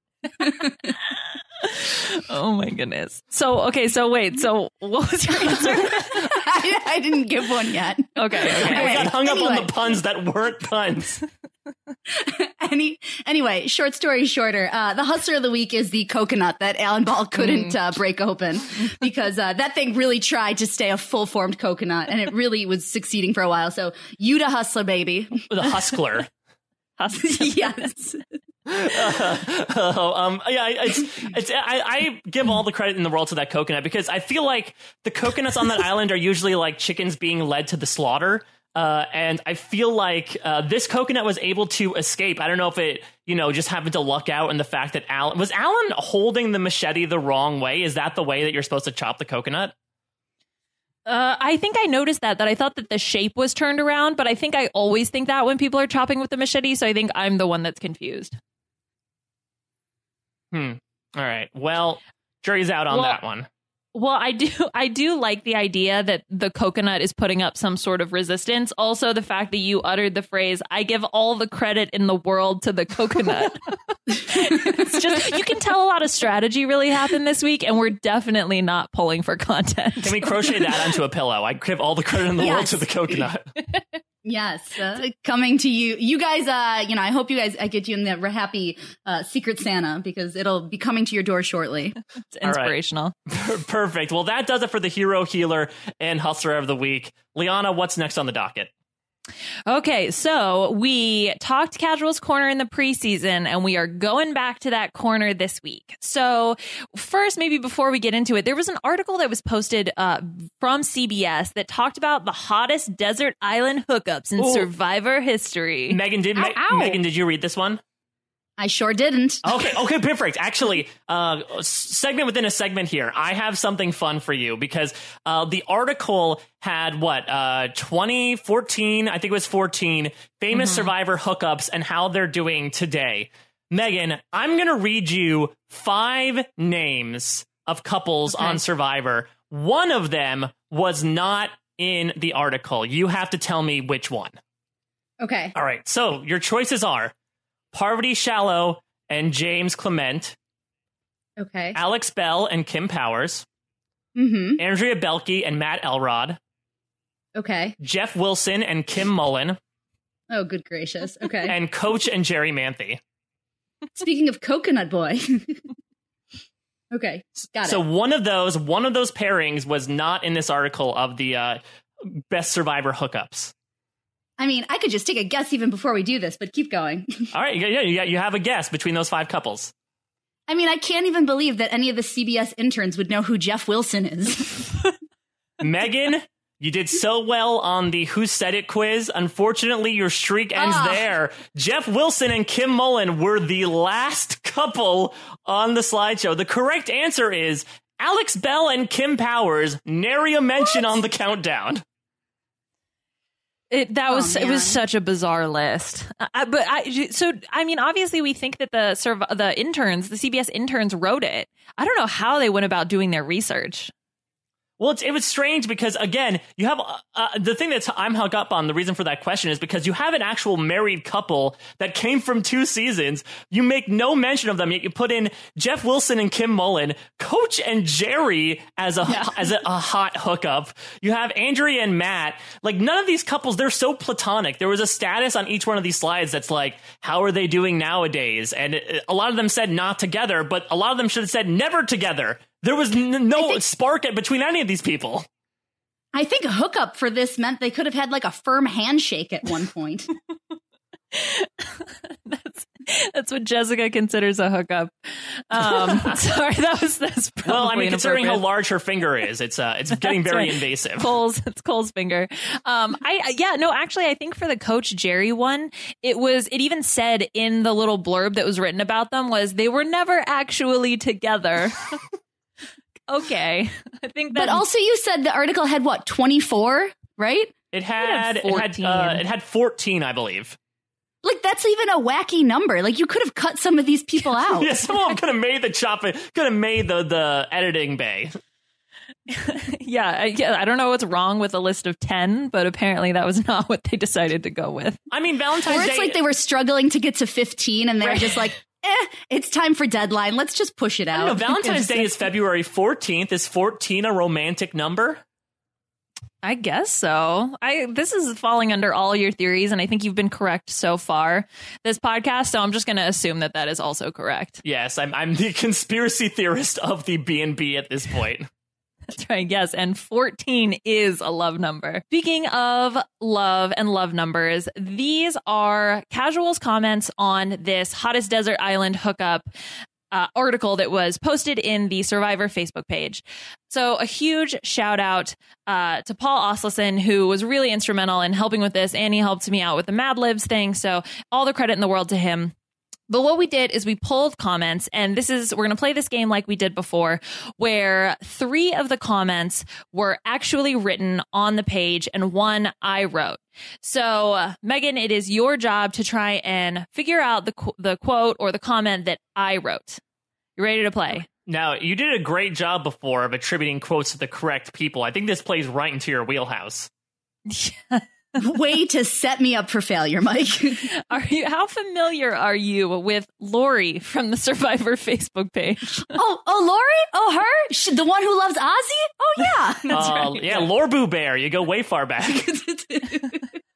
Oh my goodness. So okay, so wait, so what was your answer? I, I didn't give one yet. Okay, okay. We got hung up on Anyway. the puns that weren't puns. Any anyway, short story shorter. Uh, the Hustler of the Week is the coconut that Alan Ball couldn't uh, break open because uh, that thing really tried to stay a full formed coconut, and it really was succeeding for a while. So you to Hustler, baby. The Huskler. Yes. Uh, oh, um, yeah, it's, it's, I, I give all the credit in the world to that coconut because I feel like the coconuts on that island are usually like chickens being led to the slaughter. Uh, and I feel like uh, this coconut was able to escape. I don't know if it, you know, just happened to luck out in the fact that Alan was Alan holding the machete the wrong way. Is that the way that you're supposed to chop the coconut? Uh, I think I noticed that, that I thought that the shape was turned around, but I think I always think that when people are chopping with the machete, so I think I'm the one that's confused. Hmm. All right. Well, jury's out on Well, that one. Well, I do I do like the idea that the coconut is putting up some sort of resistance. Also, the fact that you uttered the phrase, I give all the credit in the world to the coconut. It's just, you can tell a lot of strategy really happened this week, and we're definitely not pulling for content. Can we crochet that onto a pillow? I give all the credit in the world Yes. to the coconut. Yes, uh, coming to you. You guys, uh, you know, I hope you guys, I get you in the happy uh, Secret Santa because it'll be coming to your door shortly. It's inspirational. Right. Perfect. Well, that does it for the Hero, Healer, and Hustler of the Week. Liana, what's next on the docket? Okay, so we talked Casuals Corner in the preseason, and we are going back to that corner this week. So first, maybe before we get into it, there was an article that was posted uh, from C B S that talked about the hottest desert island hookups in Ooh. Survivor history. Megan, did Ow, Me- ow. Megan, did you read this one? I sure didn't. Okay, okay, perfect. Actually, uh, segment within a segment here. I have something fun for you because uh, the article had what uh, twenty fourteen, I think it was fourteen, famous Mm-hmm. Survivor hookups and how they're doing today. Megan, I'm going to read you five names of couples Okay. on Survivor. One of them was not in the article. You have to tell me which one. Okay. All right, so your choices are Parvati Shallow and James Clement, Okay. Alex Bell and Kim Powers, Mm-hmm. Andrea Belke and Matt Elrod, Okay. Jeff Wilson and Kim Mullen, Oh, good gracious. Okay. and Coach and Jerry Manthe. Speaking of Coconut Boy. Okay. Got So it. one of those, one of those pairings was not in this article of the uh, best Survivor hookups. I mean, I could just take a guess even before we do this, but keep going. All right, yeah, you got, you have a guess between those five couples. I mean, I can't even believe that any of the C B S interns would know who Jeff Wilson is. Megan, you did so well on the Who Said It quiz. Unfortunately, your streak ends Ah. there. Jeff Wilson and Kim Mullen were the last couple on the slideshow. The correct answer is Alex Bell and Kim Powers, nary a mention on the countdown. It, that Oh, was it man. was such a bizarre list. Uh, but I so I mean obviously we think that the serv- the interns, the C B S interns wrote it. I don't know how they went about doing their research. Well, it's, it was strange because, again, you have uh, uh, the thing that I'm hung up on. The reason for that question is because you have an actual married couple that came from two seasons. You make no mention of them, yet you put in Jeff Wilson and Kim Mullen, Coach and Jerry as a Yeah. as a, a hot hookup. You have Andrea and Matt. Like, none of these couples, they're so platonic. There was a status on each one of these slides that's like, how are they doing nowadays? And it, a lot of them said not together, but a lot of them should have said never together. There was n- no think- spark between any of these people. I think a hookup for this meant they could have had like a firm handshake at one point. that's that's what Jessica considers a hookup. Um, sorry, that was that's probably Well, I mean, considering how inappropriate. large her finger is, it's uh, it's getting That's very right. invasive. Cole's, it's Cole's finger. Um, I, I yeah, no, actually, I think for the Coach Jerry one, it was. It even said in the little blurb that was written about them was they were never actually together. Okay, I think that. But also, you said the article had what, twenty-four, right? It had have it had uh, fourteen. it had fourteen, I believe. Like, that's even a wacky number. Like, you could have cut some of these people out. Yeah, someone could have made the chopping, could have made the the editing bay. yeah, I, yeah, I don't know what's wrong with a list of ten, but apparently that was not what they decided to go with. I mean, Or Valentine's it's Day. like they were struggling to get to fifteen and they're Right. just like, eh, it's time for deadline. Let's just push it I out. don't know, Valentine's Day is February fourteenth. Is fourteen a romantic number? I guess so. I this is falling under all your theories, and I think you've been correct so far this podcast. So I'm just going to assume that that is also correct. Yes, I'm I'm the conspiracy theorist of the B and B at this point. That's right. Yes, and fourteen is a love number. Speaking of love and love numbers, these are Casuals comments on this hottest desert island hookup Uh, article that was posted in the Survivor Facebook page. So a huge shout out uh, to Paul Oslison, who was really instrumental in helping with this, and he helped me out with the Mad Libs thing. So all the credit in the world to him. But what we did is we pulled comments, and this is, we're going to play this game like we did before, where three of the comments were actually written on the page and one I wrote. So, uh, Megan, it is your job to try and figure out the qu- the quote or the comment that I wrote. You ready to play? Now, you did a great job before of attributing quotes to the correct people. I think this plays right into your wheelhouse. Way to set me up for failure, Mike. Are you? How familiar are you with Lori from the Survivor Facebook page? oh, oh, Lori? Oh, her? She, the one who loves Ozzy? Oh, yeah. That's Uh, right. Yeah, Lorbu Bear. You go way far back.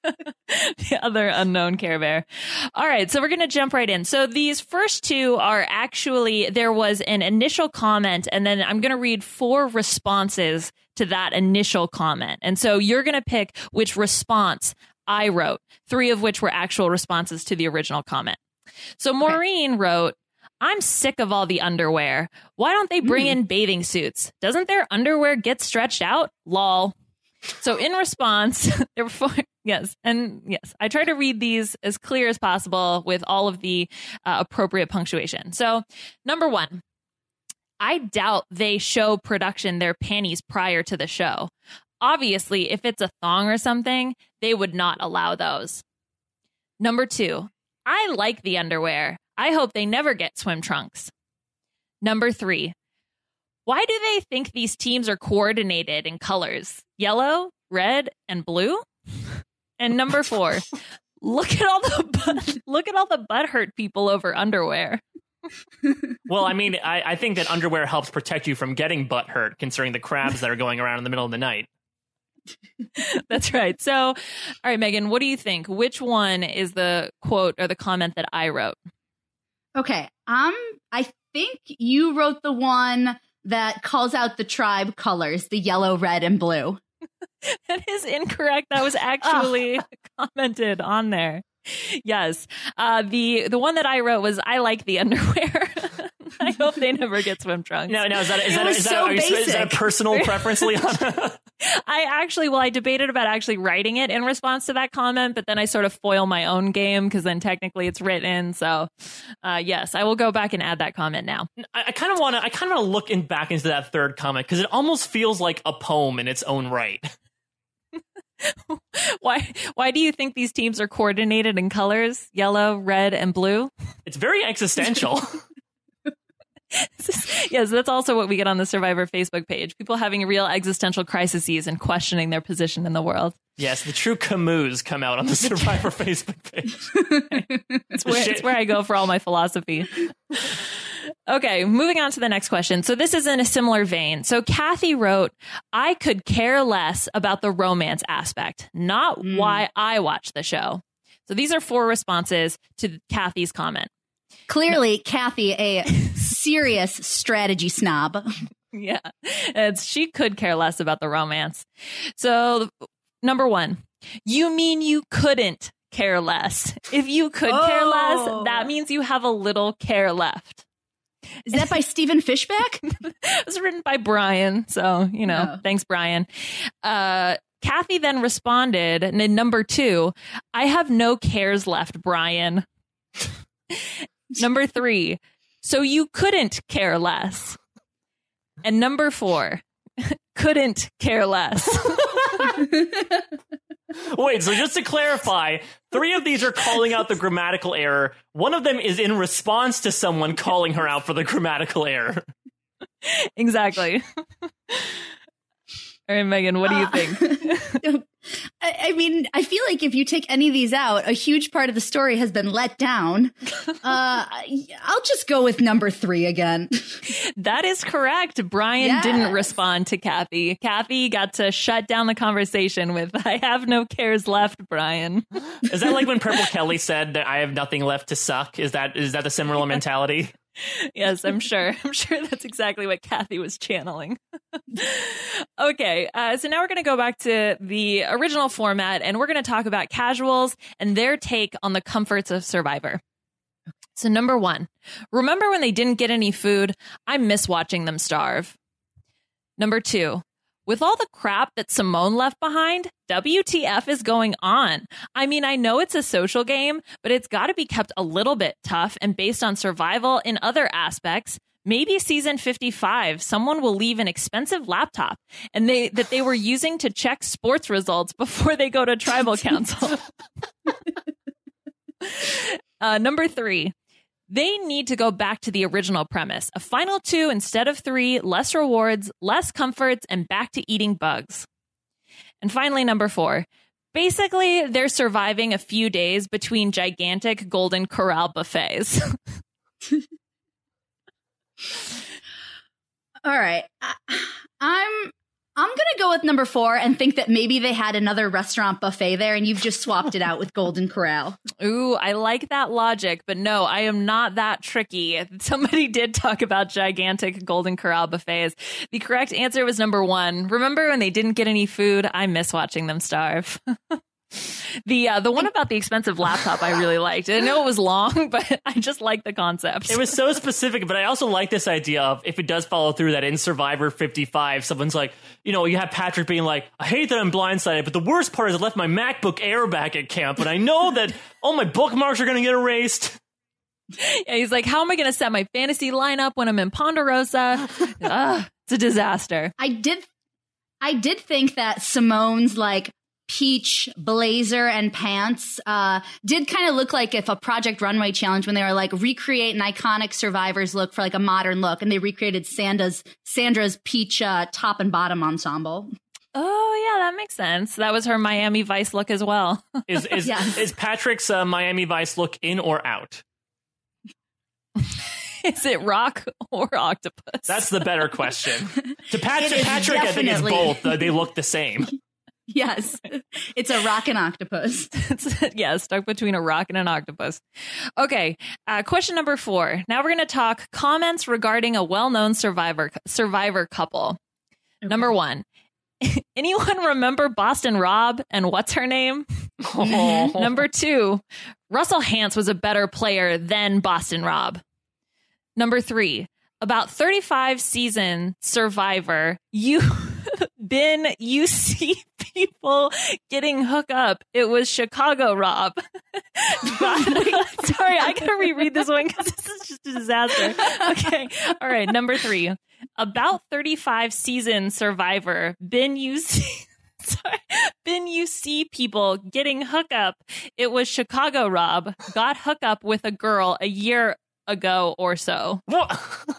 The other unknown Care Bear. All right, so we're going to jump right in. So these first two are actually, there was an initial comment, and then I'm going to read four responses to that initial comment. And so you're going to pick which response I wrote, three of which were actual responses to the original comment. So Maureen okay. wrote, I'm sick of all the underwear. Why don't they bring mm. in bathing suits? Doesn't their underwear get stretched out? Lol. So in response, there were four. Yes. And yes, I try to read these as clear as possible with all of the uh, appropriate punctuation. So number one, I doubt they show production their panties prior to the show. Obviously, if it's a thong or something, they would not allow those. Number two, I like the underwear. I hope they never get swim trunks. Number three, why do they think these teams are coordinated in colors? Yellow, red, and blue? And number four, look at all the butt, look at all the butthurt people over underwear. Well, I mean, I, I think that underwear helps protect you from getting butt hurt, considering the crabs that are going around in the middle of the night. That's right. So, all right, Megan, what do you think? Which one is the quote or the comment that I wrote? Okay. Um, I think you wrote the one that calls out the tribe colors, the yellow, red, and blue. That is incorrect. That was actually oh. commented on there. Yes. Uh, the the one that I wrote was, I like the underwear. I hope they never get swim trunks. No, no, is that, is that, is that, so are you, is that a personal preference, Liana? I actually, well, I debated about actually writing it in response to that comment, but then I sort of foil my own game because then technically it's written. So, uh, yes, I will go back and add that comment now. I, I kind of want to, I kind of want to look in back into that third comment because it almost feels like a poem in its own right. Why why do you think these teams are coordinated in colors, yellow, red, and blue? It's very existential. Yes, that's also what we get on the Survivor Facebook page. People having real existential crises and questioning their position in the world. Yes, the true Camus come out on the Survivor Facebook page. It's where, it's where I go for all my philosophy. Okay, moving on to the next question. So this is in a similar vein. So Kathy wrote, I could care less about the romance aspect, not mm. why I watch the show. So these are four responses to Kathy's comment. Clearly, no. Kathy, a serious strategy snob. Yeah, it's, she could care less about the romance. So number one, you mean you couldn't care less? If you could oh. care less, that means you have a little care left. Is that by Stephen Fishback? It was written by Brian. So, you know, oh. thanks, Brian. Uh, Kathy then responded, and in number two, I have no cares left, Brian. Number three, so you couldn't care less. And number four, couldn't care less. Wait, so just to clarify, three of these are calling out the grammatical error. One of them is in response to someone calling her out for the grammatical error. Exactly. All right, Megan, what do you think? Uh, I, I mean, I feel like if you take any of these out, a huge part of the story has been let down. Uh, I'll just go with number three again. That is correct. Brian yes. didn't respond to Kathy. Kathy got to shut down the conversation with, I have no cares left, Brian. Is that like when Purple Kelly said that I have nothing left to suck? Is that is that a similar mentality? Yes, I'm sure. I'm sure that's exactly what Kathy was channeling. Okay, uh, so now we're going to go back to the original format, and we're going to talk about casuals and their take on the comforts of Survivor. So number one, remember when they didn't get any food? I miss watching them starve. Number two, with all the crap that Simone left behind, W T F is going on? I mean, I know it's a social game, but it's got to be kept a little bit tough and based on survival in other aspects. Maybe season fifty-five, someone will leave an expensive laptop and they that they were using to check sports results before they go to tribal council. uh, number three. They need to go back to the original premise. A final two instead of three, less rewards, less comforts, and back to eating bugs. And finally, number four. Basically, they're surviving a few days between gigantic Golden Corral buffets. All right. I, I'm I'm going to go go with number four and think that maybe they had another restaurant buffet there and you've just swapped it out with Golden Corral. Ooh, I like that logic, but no, I am not that tricky. Somebody did talk about gigantic Golden Corral buffets. The correct answer was number one. Remember when they didn't get any food? I miss watching them starve. The uh, the one about the expensive laptop I really liked. I know it was long, but I just like the concept. It was so specific, but I also like this idea of if it does follow through that in Survivor fifty-five, someone's like, you know, you have Patrick being like, I hate that I'm blindsided, but the worst part is I left my MacBook Air back at camp, and I know that all my bookmarks are going to get erased. Yeah, he's like, how am I going to set my fantasy lineup when I'm in Ponderosa? Ugh, it's a disaster. I did, I did think that Simone's like peach blazer and pants uh, did kind of look like if a Project Runway challenge when they were like recreate an iconic Survivors look for like a modern look, and they recreated Sandra's Sandra's peach uh, top and bottom ensemble. Oh yeah, that makes sense. That was her Miami Vice look as well. Is is Yes. is Patrick's uh, Miami Vice look in or out? Is it rock or octopus? That's the better question. To Patrick, It is Patrick, I think it's definitely- both. Uh, they look the same. Yes, it's a rock and octopus. Yeah, stuck between a rock and an octopus. Okay, uh, question number four. Now we're going to talk comments regarding a well-known survivor survivor couple. Okay. Number one. Anyone remember Boston Rob and what's her name? Oh. Number two, Russell Hantz was a better player than Boston Rob. Number three, about thirty-five season Survivor, you been you see people getting hook up. It was Chicago Rob. Sorry, I gotta reread this one because this is just a disaster. Okay, all right. Number three, about thirty-five season Survivor, been you see. Sorry. Been you see people getting hook up. It was Chicago Rob got hook up with a girl a year ago or so. What?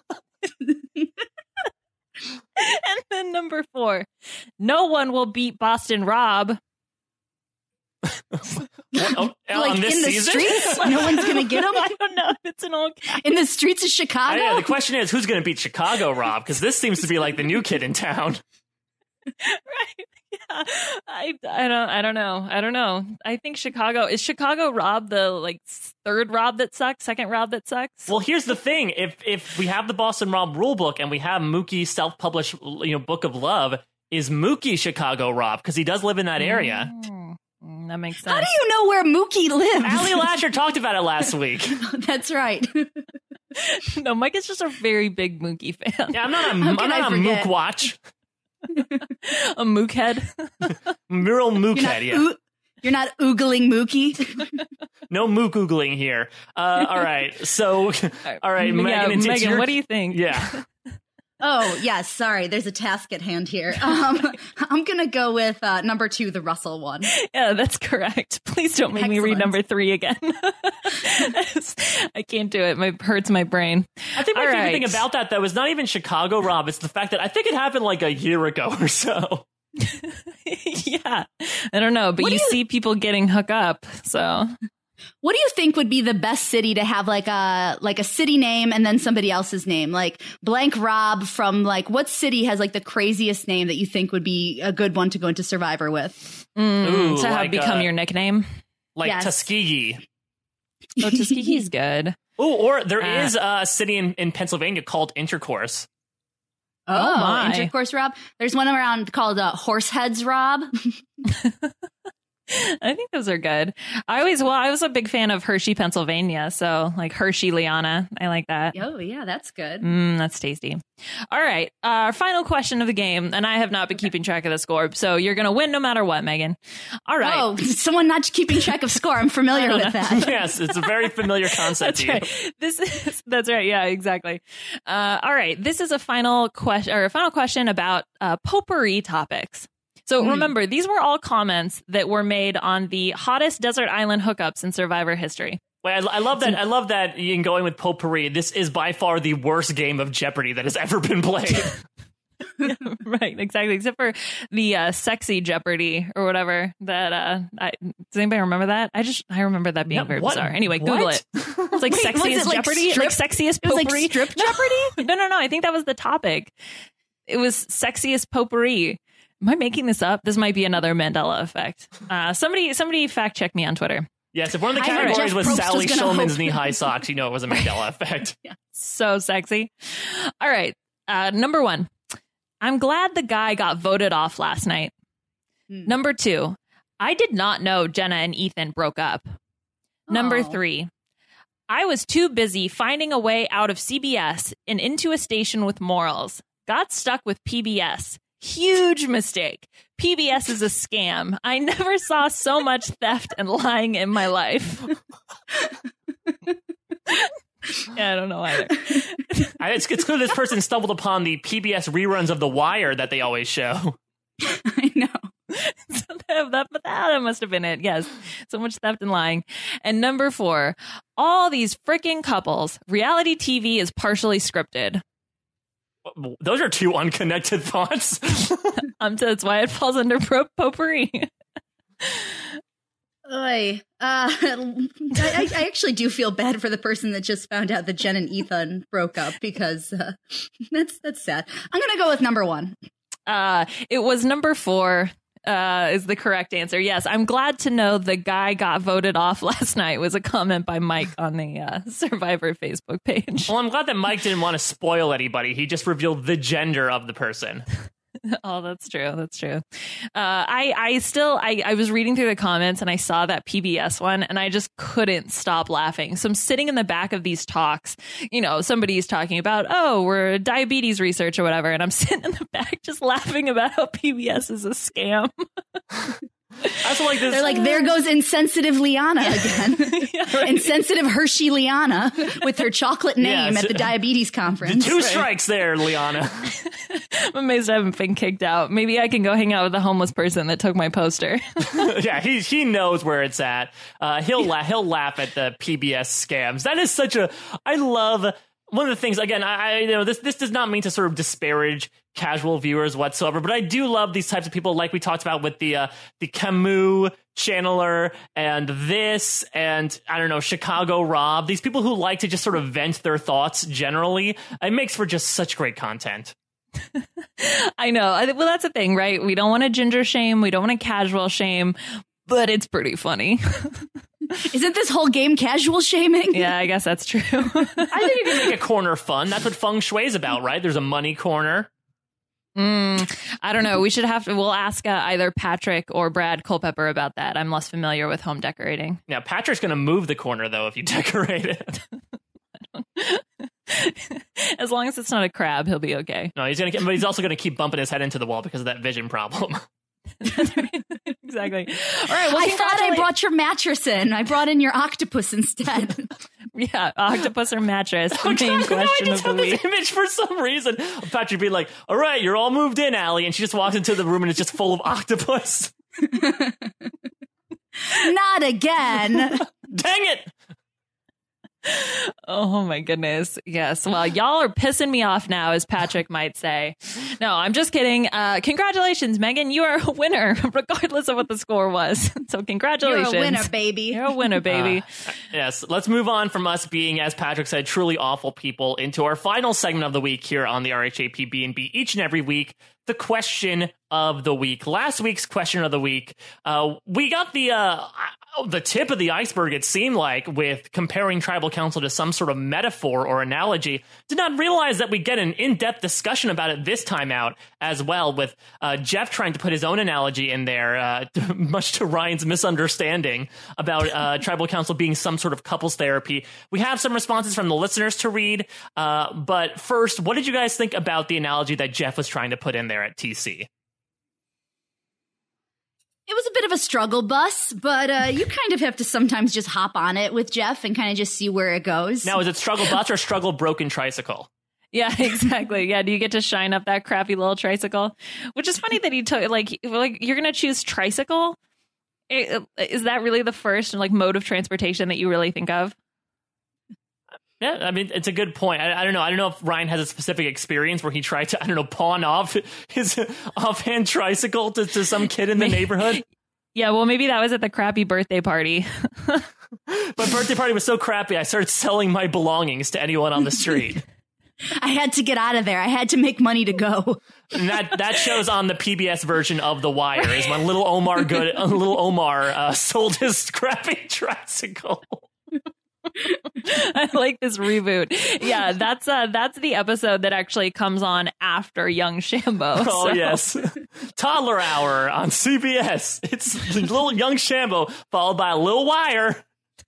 And then number four, no one will beat Boston Rob. What? Oh, Like on this in the season? streets, no one's gonna get him. I don't know if it's an old guy. In the streets of I, Chicago. yeah, the question is, who's going to beat Chicago Rob? Because this seems to be like the new kid in town. Right. Yeah. I, I don't I don't know. I don't know. I think Chicago is Chicago Rob the like third Rob that sucks, second Rob that sucks. Well, here's the thing: if if we have the Boston Rob rulebook and we have Mookie's self-published, you know, Book of Love, is Mookie Chicago Rob because he does live in that area? Mm, mm, that makes sense. How do you know where Mookie lives? Allie Lasher talked about it last week. That's right. No, Mike is just a very big Mookie fan. Yeah, I'm not a, How I'm can not I a forget? Mook watch. A Mook head. Mural Mook You're not, head, yeah. oo- you're not oogling Mookie. No Mook googling here. Uh, all right, so all right, yeah, Megan, it's, it's Megan, your- what do you think? Yeah. Oh, yes. Sorry. There's a task at hand here. Um, I'm going to go with uh, number two, the Russell one. Yeah, that's correct. Please don't make me read Excellent. number three again. I can't do it. My hurts my brain. I think my All favorite right. thing about that, though, is not even Chicago Rob. It's the fact that I think it happened like a year ago or so. Yeah, I don't know, but What you, do you- see people getting hook up. So What do you think would be the best city to have like a like a city name and then somebody else's name? Like blank Rob from like what city has like the craziest name that you think would be a good one to go into Survivor with? mm, Ooh, to have like, become uh, your nickname. Like Yes. Tuskegee. Oh, Tuskegee's good. Oh, or there Uh, is a city in, in Pennsylvania called Intercourse. Oh, my. Intercourse Rob. There's one around called uh, Horseheads Rob. I think those are good. I always, well, I was a big fan of Hershey, Pennsylvania. So like Hershey, Liana. I like that. Oh yeah, that's good. Mm, that's tasty. All right. Uh, our final question of the game. And I have not been keeping track of the score. So you're going to win no matter what, Megan. All right. Oh, someone not keeping track of score. I'm familiar with that. Yes, it's a very familiar concept That's to you. right. This is that's right. Yeah, exactly. Uh, all right. This is a final question or a final question about uh, potpourri topics. So Hmm. remember, these were all comments that were made on the hottest desert island hookups in Survivor history. Wait, I, I love that. I love that you can going with potpourri. This is by far the worst game of Jeopardy that has ever been played. Right, exactly. Except for the uh, sexy Jeopardy or whatever. That uh, I, does anybody remember that? I just I remember that being No, very what? bizarre. Anyway, What? Google it. It's like Wait, was sexiest it like Jeopardy, strip- like sexiest It was like potpourri. strip No. Jeopardy. No, no, no. I think that was the topic. It was sexiest potpourri. Am I making this up? This might be another Mandela effect. Uh, somebody, somebody fact check me on Twitter. Yes, if one of the categories was Sally Schulman's knee-high socks, you know it was a Mandela effect. Yeah. So sexy. All right. Uh, number one, I'm glad the guy got voted off last night. Mm. Number two, I did not know Jenna and Ethan broke up. Oh. Number three, I was too busy finding a way out of C B S and into a station with morals. Got stuck with P B S. Huge mistake. P B S is a scam. I never saw so much theft and lying in my life. Yeah, I don't know either. it's, it's clear this person stumbled upon the P B S reruns of The Wire that they always show. I know. So that, that, that must have been it. Yes. So much theft and lying. And number four, all these freaking couples. Reality T V is partially scripted. Those are two unconnected thoughts. um, so that's why it falls under pro- potpourri. Oy. Uh, I, I actually do feel bad for the person that just found out that Jen and Ethan broke up because uh, that's that's sad. I'm going to go with number one. Uh, it was number four. Uh, is the correct answer. Yes, I'm glad to know the guy got voted off last night was a comment by Mike on the uh, Survivor Facebook page. Well, I'm glad that Mike didn't want to spoil anybody. He just revealed the gender of the person. Oh, that's true. That's true. Uh, I, I still, I, I was reading through the comments and I saw that P B S one and I just couldn't stop laughing. So I'm sitting in the back of these talks, you know, somebody's talking about, oh, we're diabetes research or whatever. And I'm sitting in the back just laughing about how P B S is a scam. I feel like this. They're like, there goes insensitive Liana again. Yeah, right. Insensitive Hershey Liana with her chocolate name Yeah, at the diabetes conference. Two strikes there, Liana. I'm amazed I haven't been kicked out. Maybe I can go hang out with the homeless person that took my poster. Yeah, he he knows where it's at. Uh, he'll la- he'll laugh at the P B S scams. That is such a. I love. One of the things, again, I, I you know this this does not mean to sort of disparage casual viewers whatsoever, but I do love these types of people, like we talked about with the uh, the Camus channeler and this, and I don't know, Chicago Rob. These people who like to just sort of vent their thoughts generally. It makes for just such great content. I know. I, well, that's the thing, right? We don't want to ginger shame. We don't want to casual shame, but it's pretty funny. Isn't this whole game casual shaming? Yeah, I guess that's true. I think you can make a corner fun. That's what feng shui is about, right? There's a money corner. Mm, I don't know. We should have to. We'll ask uh, either Patrick or Brad Culpepper about that. I'm less familiar with home decorating. Yeah, Patrick's going to move the corner, though, if you decorate it. As long as it's not a crab, he'll be okay. No, he's going to. But he's also going to keep bumping his head into the wall because of that vision problem. That's right. Exactly. All right. Well, I thought I brought your mattress in. I brought in your octopus instead. Yeah, octopus or mattress. The Okay, main question I of just the have week. this image for some reason. Patrick being like, "All right, you're all moved in, Allie," and she just walks into the room and it's just full of octopus. Not again. Dang it! Oh my goodness. Yes. Well, y'all are pissing me off now, as Patrick might say. No, I'm just kidding. Uh, congratulations, Megan. You are a winner, regardless of what the score was. So congratulations. You're a winner, baby. You're a winner, baby. Uh, yes. Let's move on from us being, as Patrick said, truly awful people into our final segment of the week here on the R H A P B and B. Each and every week, the question of the week. Last week's question of the week, uh, we got the uh, the tip of the iceberg, it seemed like, with comparing tribal council to some sort of metaphor or analogy. Did not realize that we get an in-depth discussion about it this time out as well, with uh, Jeff trying to put his own analogy in there, uh, much to Ryan's misunderstanding about uh, tribal council being some sort of couples therapy. We have some responses from the listeners to read, uh, but first, what did you guys think about the analogy that Jeff was trying to put in there at T C? It was a bit of a struggle bus, but uh, you kind of have to sometimes just hop on it with Jeff and kind of just see where it goes. Now, is it struggle bus or struggle broken tricycle? Yeah, exactly. Yeah, do you get to shine up that crappy little tricycle? Which is funny that he took, like, like you're going to choose tricycle? Is that really the first, like, mode of transportation that you really think of? Yeah, I mean, it's a good point. I, I don't know. I don't know if Ryan has a specific experience where he tried to, I don't know, pawn off his offhand tricycle to, to some kid in the neighborhood. Yeah, well, maybe that was at the crappy birthday party. My birthday party was so crappy, I started selling my belongings to anyone on the street. I had to get out of there. I had to make money to go. And that that shows on the P B S version of The Wire is when little Omar good little Omar uh, sold his scrappy tricycle. I like this reboot. Yeah, that's uh that's the episode that actually comes on after Young Shambo. Oh so. yes, Toddler Hour on C B S. It's little Young Shambo followed by Lil Wire.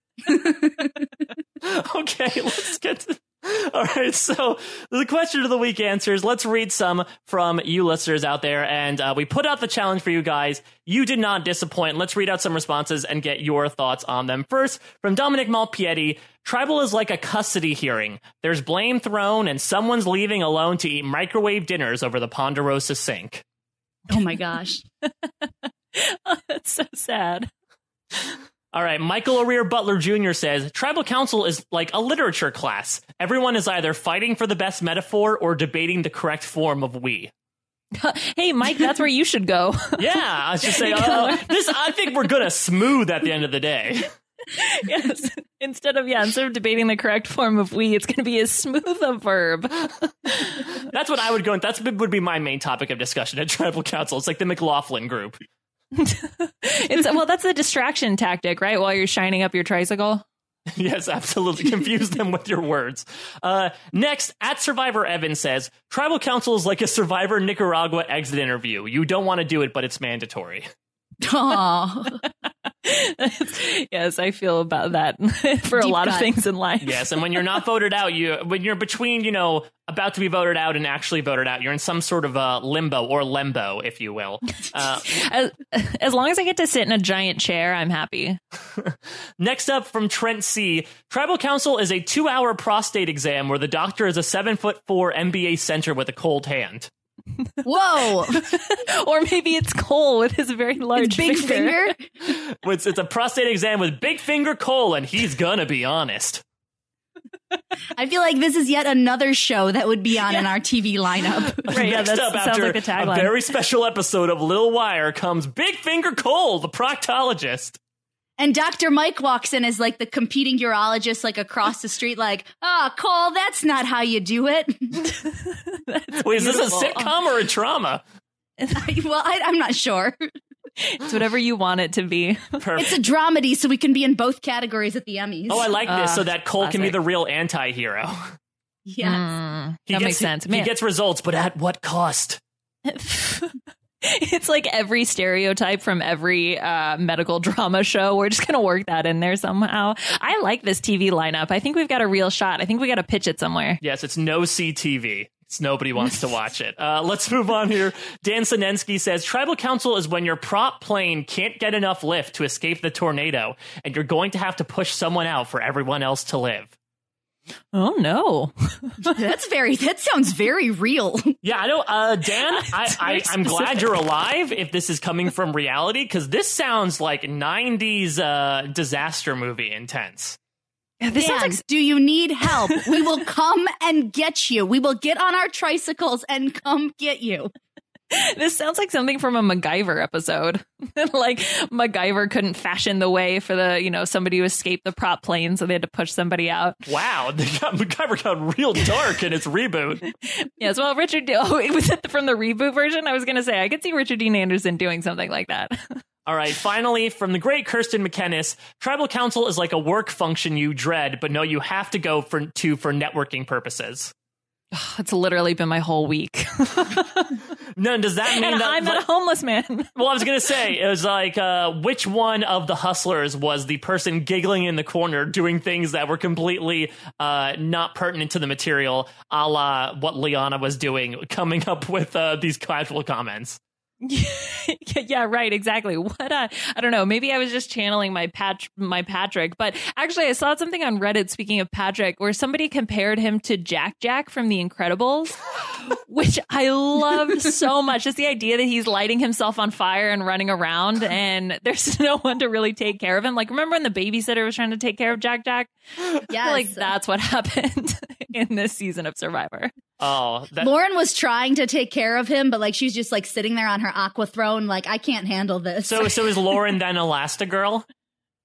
Okay, let's get to. All right, so the question of the week answers. Let's read some from you listeners out there. And uh, we put out the challenge for you guys. You did not disappoint. Let's read out some responses and get your thoughts on them. First, from Dominic Malpiedi, tribal is like a custody hearing. There's blame thrown and someone's leaving alone to eat microwave dinners over the Ponderosa sink. Oh, my gosh. Oh, that's so sad. All right, Michael O'Rear Butler Junior says, Tribal Council is like a literature class. Everyone is either fighting for the best metaphor or debating the correct form of we. Hey, Mike, that's where you should go. Yeah, I was just saying, uh, this, I think we're going to smooth at the end of the day. Yes. Instead of, yeah, instead of debating the correct form of we, it's going to be as smooth a verb. That's what I would go, that's would be my main topic of discussion at Tribal Council. It's like the McLaughlin group. It's well, that's the distraction tactic, right? While you're shining up your tricycle. Yes, absolutely. Confuse them with your words. Uh, next, at Survivor Evan says, Tribal Council is like a Survivor Nicaragua exit interview. You don't want to do it, but it's mandatory. Oh. Yes, I feel about that for Deep a lot cut. of things in life. Yes, and when you're not voted out, you when you're between, you know, about to be voted out and actually voted out, you're in some sort of uh, limbo or limbo, if you will. Uh, As, as long as I get to sit in a giant chair, I'm happy. Next up from Trent C. Tribal Council is a two-hour prostate exam where the doctor is a seven foot four N B A center with a cold hand. Whoa. Or maybe it's Cole with his very large His big finger. finger. It's, it's a prostate exam with Big Finger Cole, and he's gonna be honest. I feel like this is yet another show that would be on in our T V lineup. Right, yeah, Next that up, sounds after like the a tagline. very special episode of Lil Wire, comes Big Finger Cole, the proctologist. And Doctor Mike walks in as like the competing urologist, like across the street, like, oh, Cole, that's not how you do it. Wait, is this a beautiful. sitcom or a drama? Well, I, I'm not sure. It's whatever you want it to be. Perfect. It's a dramedy, so we can be in both categories at the Emmys. Oh, I like this, Uh, so that Cole can be classic. the real anti-hero. Yes. Mm, He that gets, makes sense. He, Man. he gets results, but at what cost? It's like every stereotype from every uh, medical drama show. We're just going to work that in there somehow. I like this T V lineup. I think we've got a real shot. I think we got to pitch it somewhere. Yes, it's no C T V. It's nobody wants to watch it. Uh, let's move on here. Dan Sinensky says, Tribal Council is when your prop plane can't get enough lift to escape the tornado, and you're going to have to push someone out for everyone else to live. Oh, no. That's very, that sounds very real. Yeah, I know. Uh, Dan, I, I, very I'm glad specific. you're alive if this is coming from reality, because this sounds like nineties uh, disaster movie intense. This Dan, sounds like do you need help? We will come and get you. We will get on our tricycles and come get you. This sounds like something from a MacGyver episode. Like MacGyver couldn't fashion the way for the, you know, somebody to escape the prop plane, so they had to push somebody out. Wow, they got, MacGyver got real dark in its reboot. Yes, well, Richard, oh, it was it from the reboot version? I was going to say, I could see Richard Dean Anderson doing something like that. All right, finally, from the great Kirsten McKennis, Tribal Council is like a work function you dread, but know you have to go for, to for networking purposes. It's literally been my whole week. No, does that mean And that... I'm like, not a homeless man. well, I was going to say, it was like, uh, which one of the hustlers was the person giggling in the corner doing things that were completely uh, not pertinent to the material, a la what Liana was doing, coming up with uh, these casual comments? Yeah, right, exactly. What uh, I don't know. Maybe I was just channeling my Pat, my Patrick. But actually, I saw something on Reddit. Speaking of Patrick, where somebody compared him to Jack Jack from The Incredibles, which I loved so much. Just the idea that he's lighting himself on fire and running around, and there's no one to really take care of him. Like, remember when the babysitter was trying to take care of Jack Jack? I feel Yes. like that's what happened in this season of Survivor. Oh, that, Lauren was trying to take care of him, but like she's just like sitting there on her aqua throne, like, I can't handle this. so so is Lauren then Elastigirl?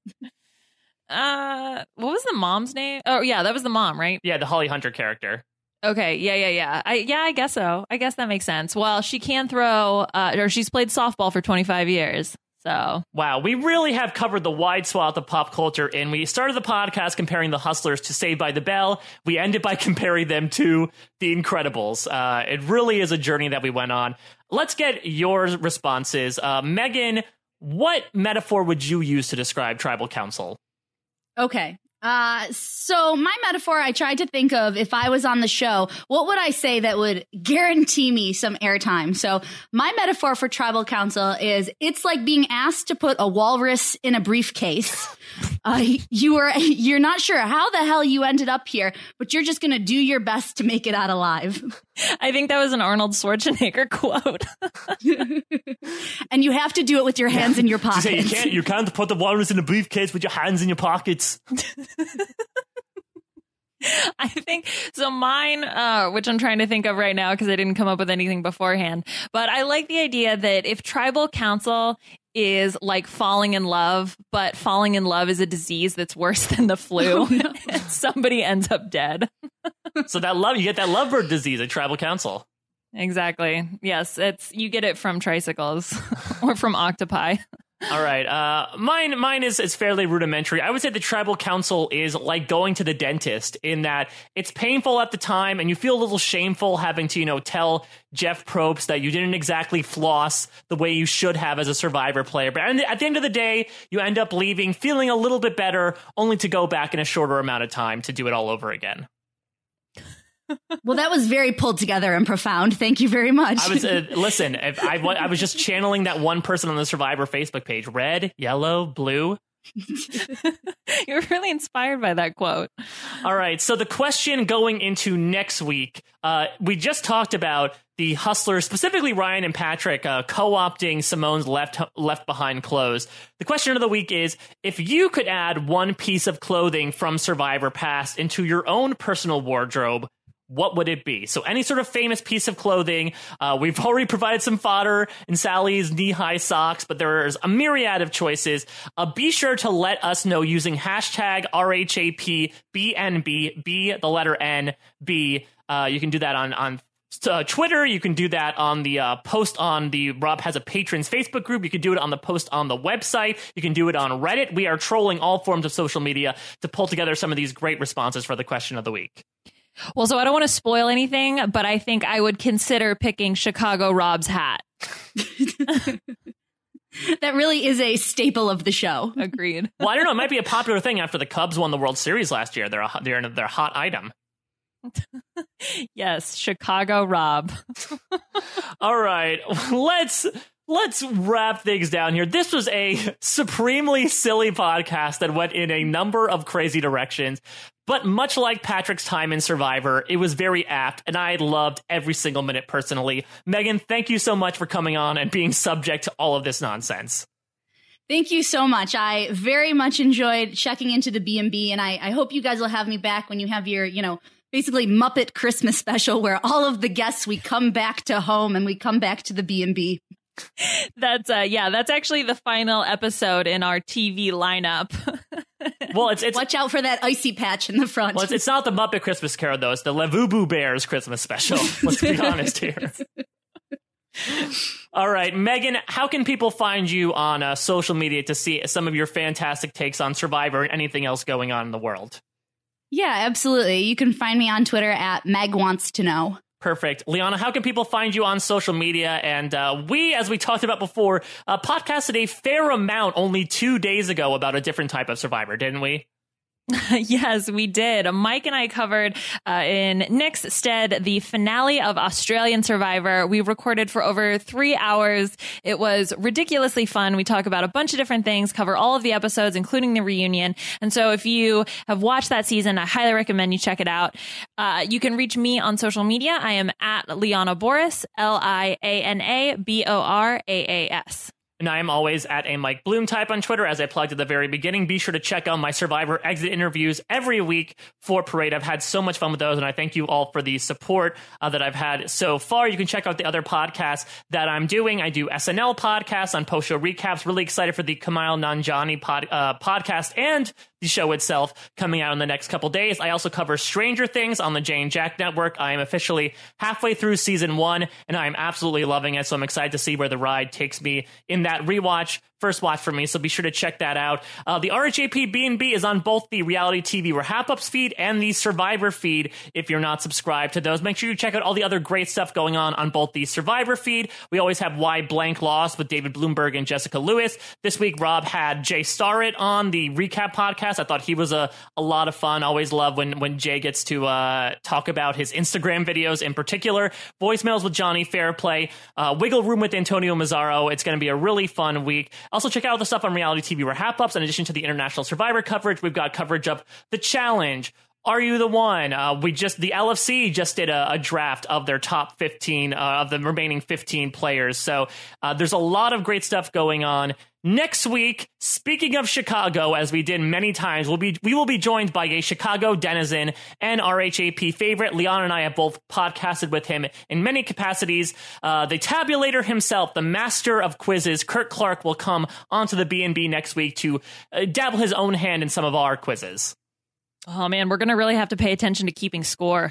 Uh, what was the mom's name? Oh, yeah, that was the mom, right? Yeah, the Holly Hunter character. Okay, yeah, yeah, yeah. I yeah, I guess so. I guess that makes sense. Well, she can throw, uh, or she's played softball for twenty-five years. So wow, we really have covered the wide swath of pop culture, and we started the podcast comparing the Hustlers to Saved by the Bell. We ended by comparing them to The Incredibles. Uh, it really is a journey that we went on. Let's get your responses. Uh, Megan, what metaphor would you use to describe Tribal Council? Okay. Uh, so my metaphor, I tried to think of if I was on the show, what would I say that would guarantee me some airtime? So my metaphor for Tribal Council is it's like being asked to put a walrus in a briefcase. Uh, you are, you're not sure how the hell you ended up here, but you're just going to do your best to make it out alive. I think that was an Arnold Schwarzenegger quote. And you have to do it with your hands in your pockets. You, you can't, you can't put the walrus in a briefcase with your hands in your pockets. I think so. Mine, uh, which I'm trying to think of right now because I didn't come up with anything beforehand, but I like the idea that if Tribal Council is like falling in love, but falling in love is a disease that's worse than the flu, oh, no. and somebody ends up dead. So that love, you get that lovebird disease at Tribal Council. Exactly. Yes, it's you get it from tricycles or from octopi. All right. Uh, mine mine is, is fairly rudimentary. I would say the Tribal Council is like going to the dentist in that it's painful at the time and you feel a little shameful having to, you know, tell Jeff Probst that you didn't exactly floss the way you should have as a Survivor player. But at the end of the day, you end up leaving feeling a little bit better, only to go back in a shorter amount of time to do it all over again. Well, that was very pulled together and profound. Thank you very much. I was uh, listen. If I I was just channeling that one person on the Survivor Facebook page. Red, yellow, blue. You're really inspired by that quote. All right. So the question going into next week, uh, we just talked about the Hustlers, specifically Ryan and Patrick, uh, co-opting Simone's left left behind clothes. The question of the week is, if you could add one piece of clothing from Survivor Past into your own personal wardrobe, what would it be? So any sort of famous piece of clothing. Uh, we've already provided some fodder in Sally's knee-high socks, but there's a myriad of choices. Uh, be sure to let us know using hashtag R H A P B N B, B, the letter N, B. Uh, you can do that on, on uh, Twitter. You can do that on the uh, post on the Rob Has a Patrons Facebook group. You can do it on the post on the website. You can do it on Reddit. We are trolling all forms of social media to pull together some of these great responses for the question of the week. Well, so I don't want to spoil anything, but I think I would consider picking Chicago Rob's hat. That really is a staple of the show. Agreed. Well, I don't know. It might be a popular thing after the Cubs won the World Series last year. They're a, they're they're a hot item. Yes, Chicago Rob. All right, let's let's wrap things down here. This was a supremely silly podcast that went in a number of crazy directions. But much like Patrick's time in Survivor, it was very apt, and I loved every single minute personally. Megan, thank you so much for coming on and being subject to all of this nonsense. Thank you so much. I very much enjoyed checking into the B and B, and I, I hope you guys will have me back when you have your, you know, basically Muppet Christmas special where all of the guests, we come back to home and we come back to the B and B. That's uh yeah, that's actually the final episode in our T V lineup. Well, it's, it's watch out for that icy patch in the front. Well, it's, it's not the Muppet Christmas Carol, though. It's the Lavubu Bears Christmas special. Let's be honest here. All right, Megan, how can people find you on uh, social media to see some of your fantastic takes on Survivor and anything else going on in the world? Yeah, absolutely. You can find me on Twitter at Meg Wants to Know. Perfect. Liana, how can people find you on social media? And uh, we, as we talked about before, uh, podcasted a fair amount only two days ago about a different type of Survivor, didn't we? Yes, we did. Mike and I covered uh, in Nick's stead the finale of Australian Survivor. We recorded for over three hours. It was ridiculously fun. We talk about a bunch of different things, cover all of the episodes, including the reunion. And so if you have watched that season, I highly recommend you check it out. Uh, you can reach me on social media. I am at Liana Boras, L I A N A B O R A A S. And I am always at a Mike Bloom type on Twitter, as I plugged at the very beginning. Be sure to check out my Survivor exit interviews every week for Parade. I've had so much fun with those, and I thank you all for the support uh, that I've had so far. You can check out the other podcasts that I'm doing. I do S N L podcasts on post-show recaps. Really excited for the Kumail Nanjiani pod, uh, podcast and the show itself coming out in the next couple days. I also cover Stranger Things on the Jay and Jack Network. I am officially halfway through season one, and I am absolutely loving it, so I'm excited to see where the ride takes me in that rewatch. First watch for me, so be sure to check that out. Uh, the R H A P B and B is on both the Reality T V Wrap-Ups feed and the Survivor feed. If you're not subscribed to those, make sure you check out all the other great stuff going on on both the Survivor feed. We always have Why Blank Lost with David Bloomberg and Jessica Lewis. This week, Rob had Jay Starrett on the recap podcast. I thought he was a, a lot of fun. Always love when, when Jay gets to uh, talk about his Instagram videos in particular. Voicemails with Johnny Fairplay. Uh, Wiggle Room with Antonio Mazzaro. It's going to be a really fun week. Also, check out the stuff on Reality T V Wrap-Ups. In addition to the international Survivor coverage, we've got coverage of The Challenge. Are You the One? Uh, we just the L F C just did a, a draft of their top fifteen, uh, of the remaining fifteen players. So uh, there's a lot of great stuff going on. Next week, speaking of Chicago, as we did many times, we'll be we will be joined by a Chicago denizen and R H A P favorite. Leon and I have both podcasted with him in many capacities. Uh, the tabulator himself, the master of quizzes, Kurt Clark, will come onto the B and B next week to uh, dabble his own hand in some of our quizzes. Oh, man, we're going to really have to pay attention to keeping score.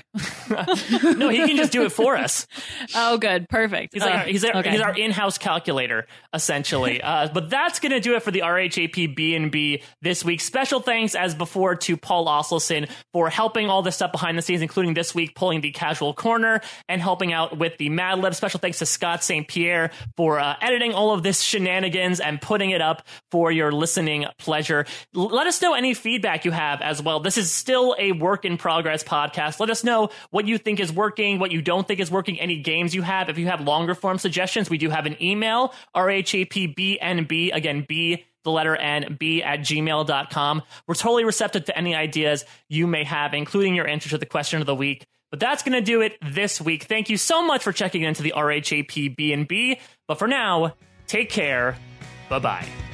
No, he can just do it for us. Oh, good. Perfect. He's, like uh, our, he's, our, okay. he's our in-house calculator, essentially. uh, but that's going to do it for the R H A P B and B this week. Special thanks, as before, to Paul Osselson for helping all this stuff behind the scenes, including this week pulling the Casual Corner and helping out with the Mad Lib. Special thanks to Scott Saint Pierre for uh, editing all of this shenanigans and putting it up for your listening pleasure. L- let us know any feedback you have as well. This is still a work in progress podcast. Let us know what you think is working, what you don't think is working, any games you have. If you have longer form suggestions, we do have an email, R H A P B N B, again, B, the letter N, B at gmail dot com. We're totally receptive to any ideas you may have, including your answer to the question of the week. But that's going to do it this week. Thank you so much for checking into the R H A P B and B. But for now, take care. Bye-bye.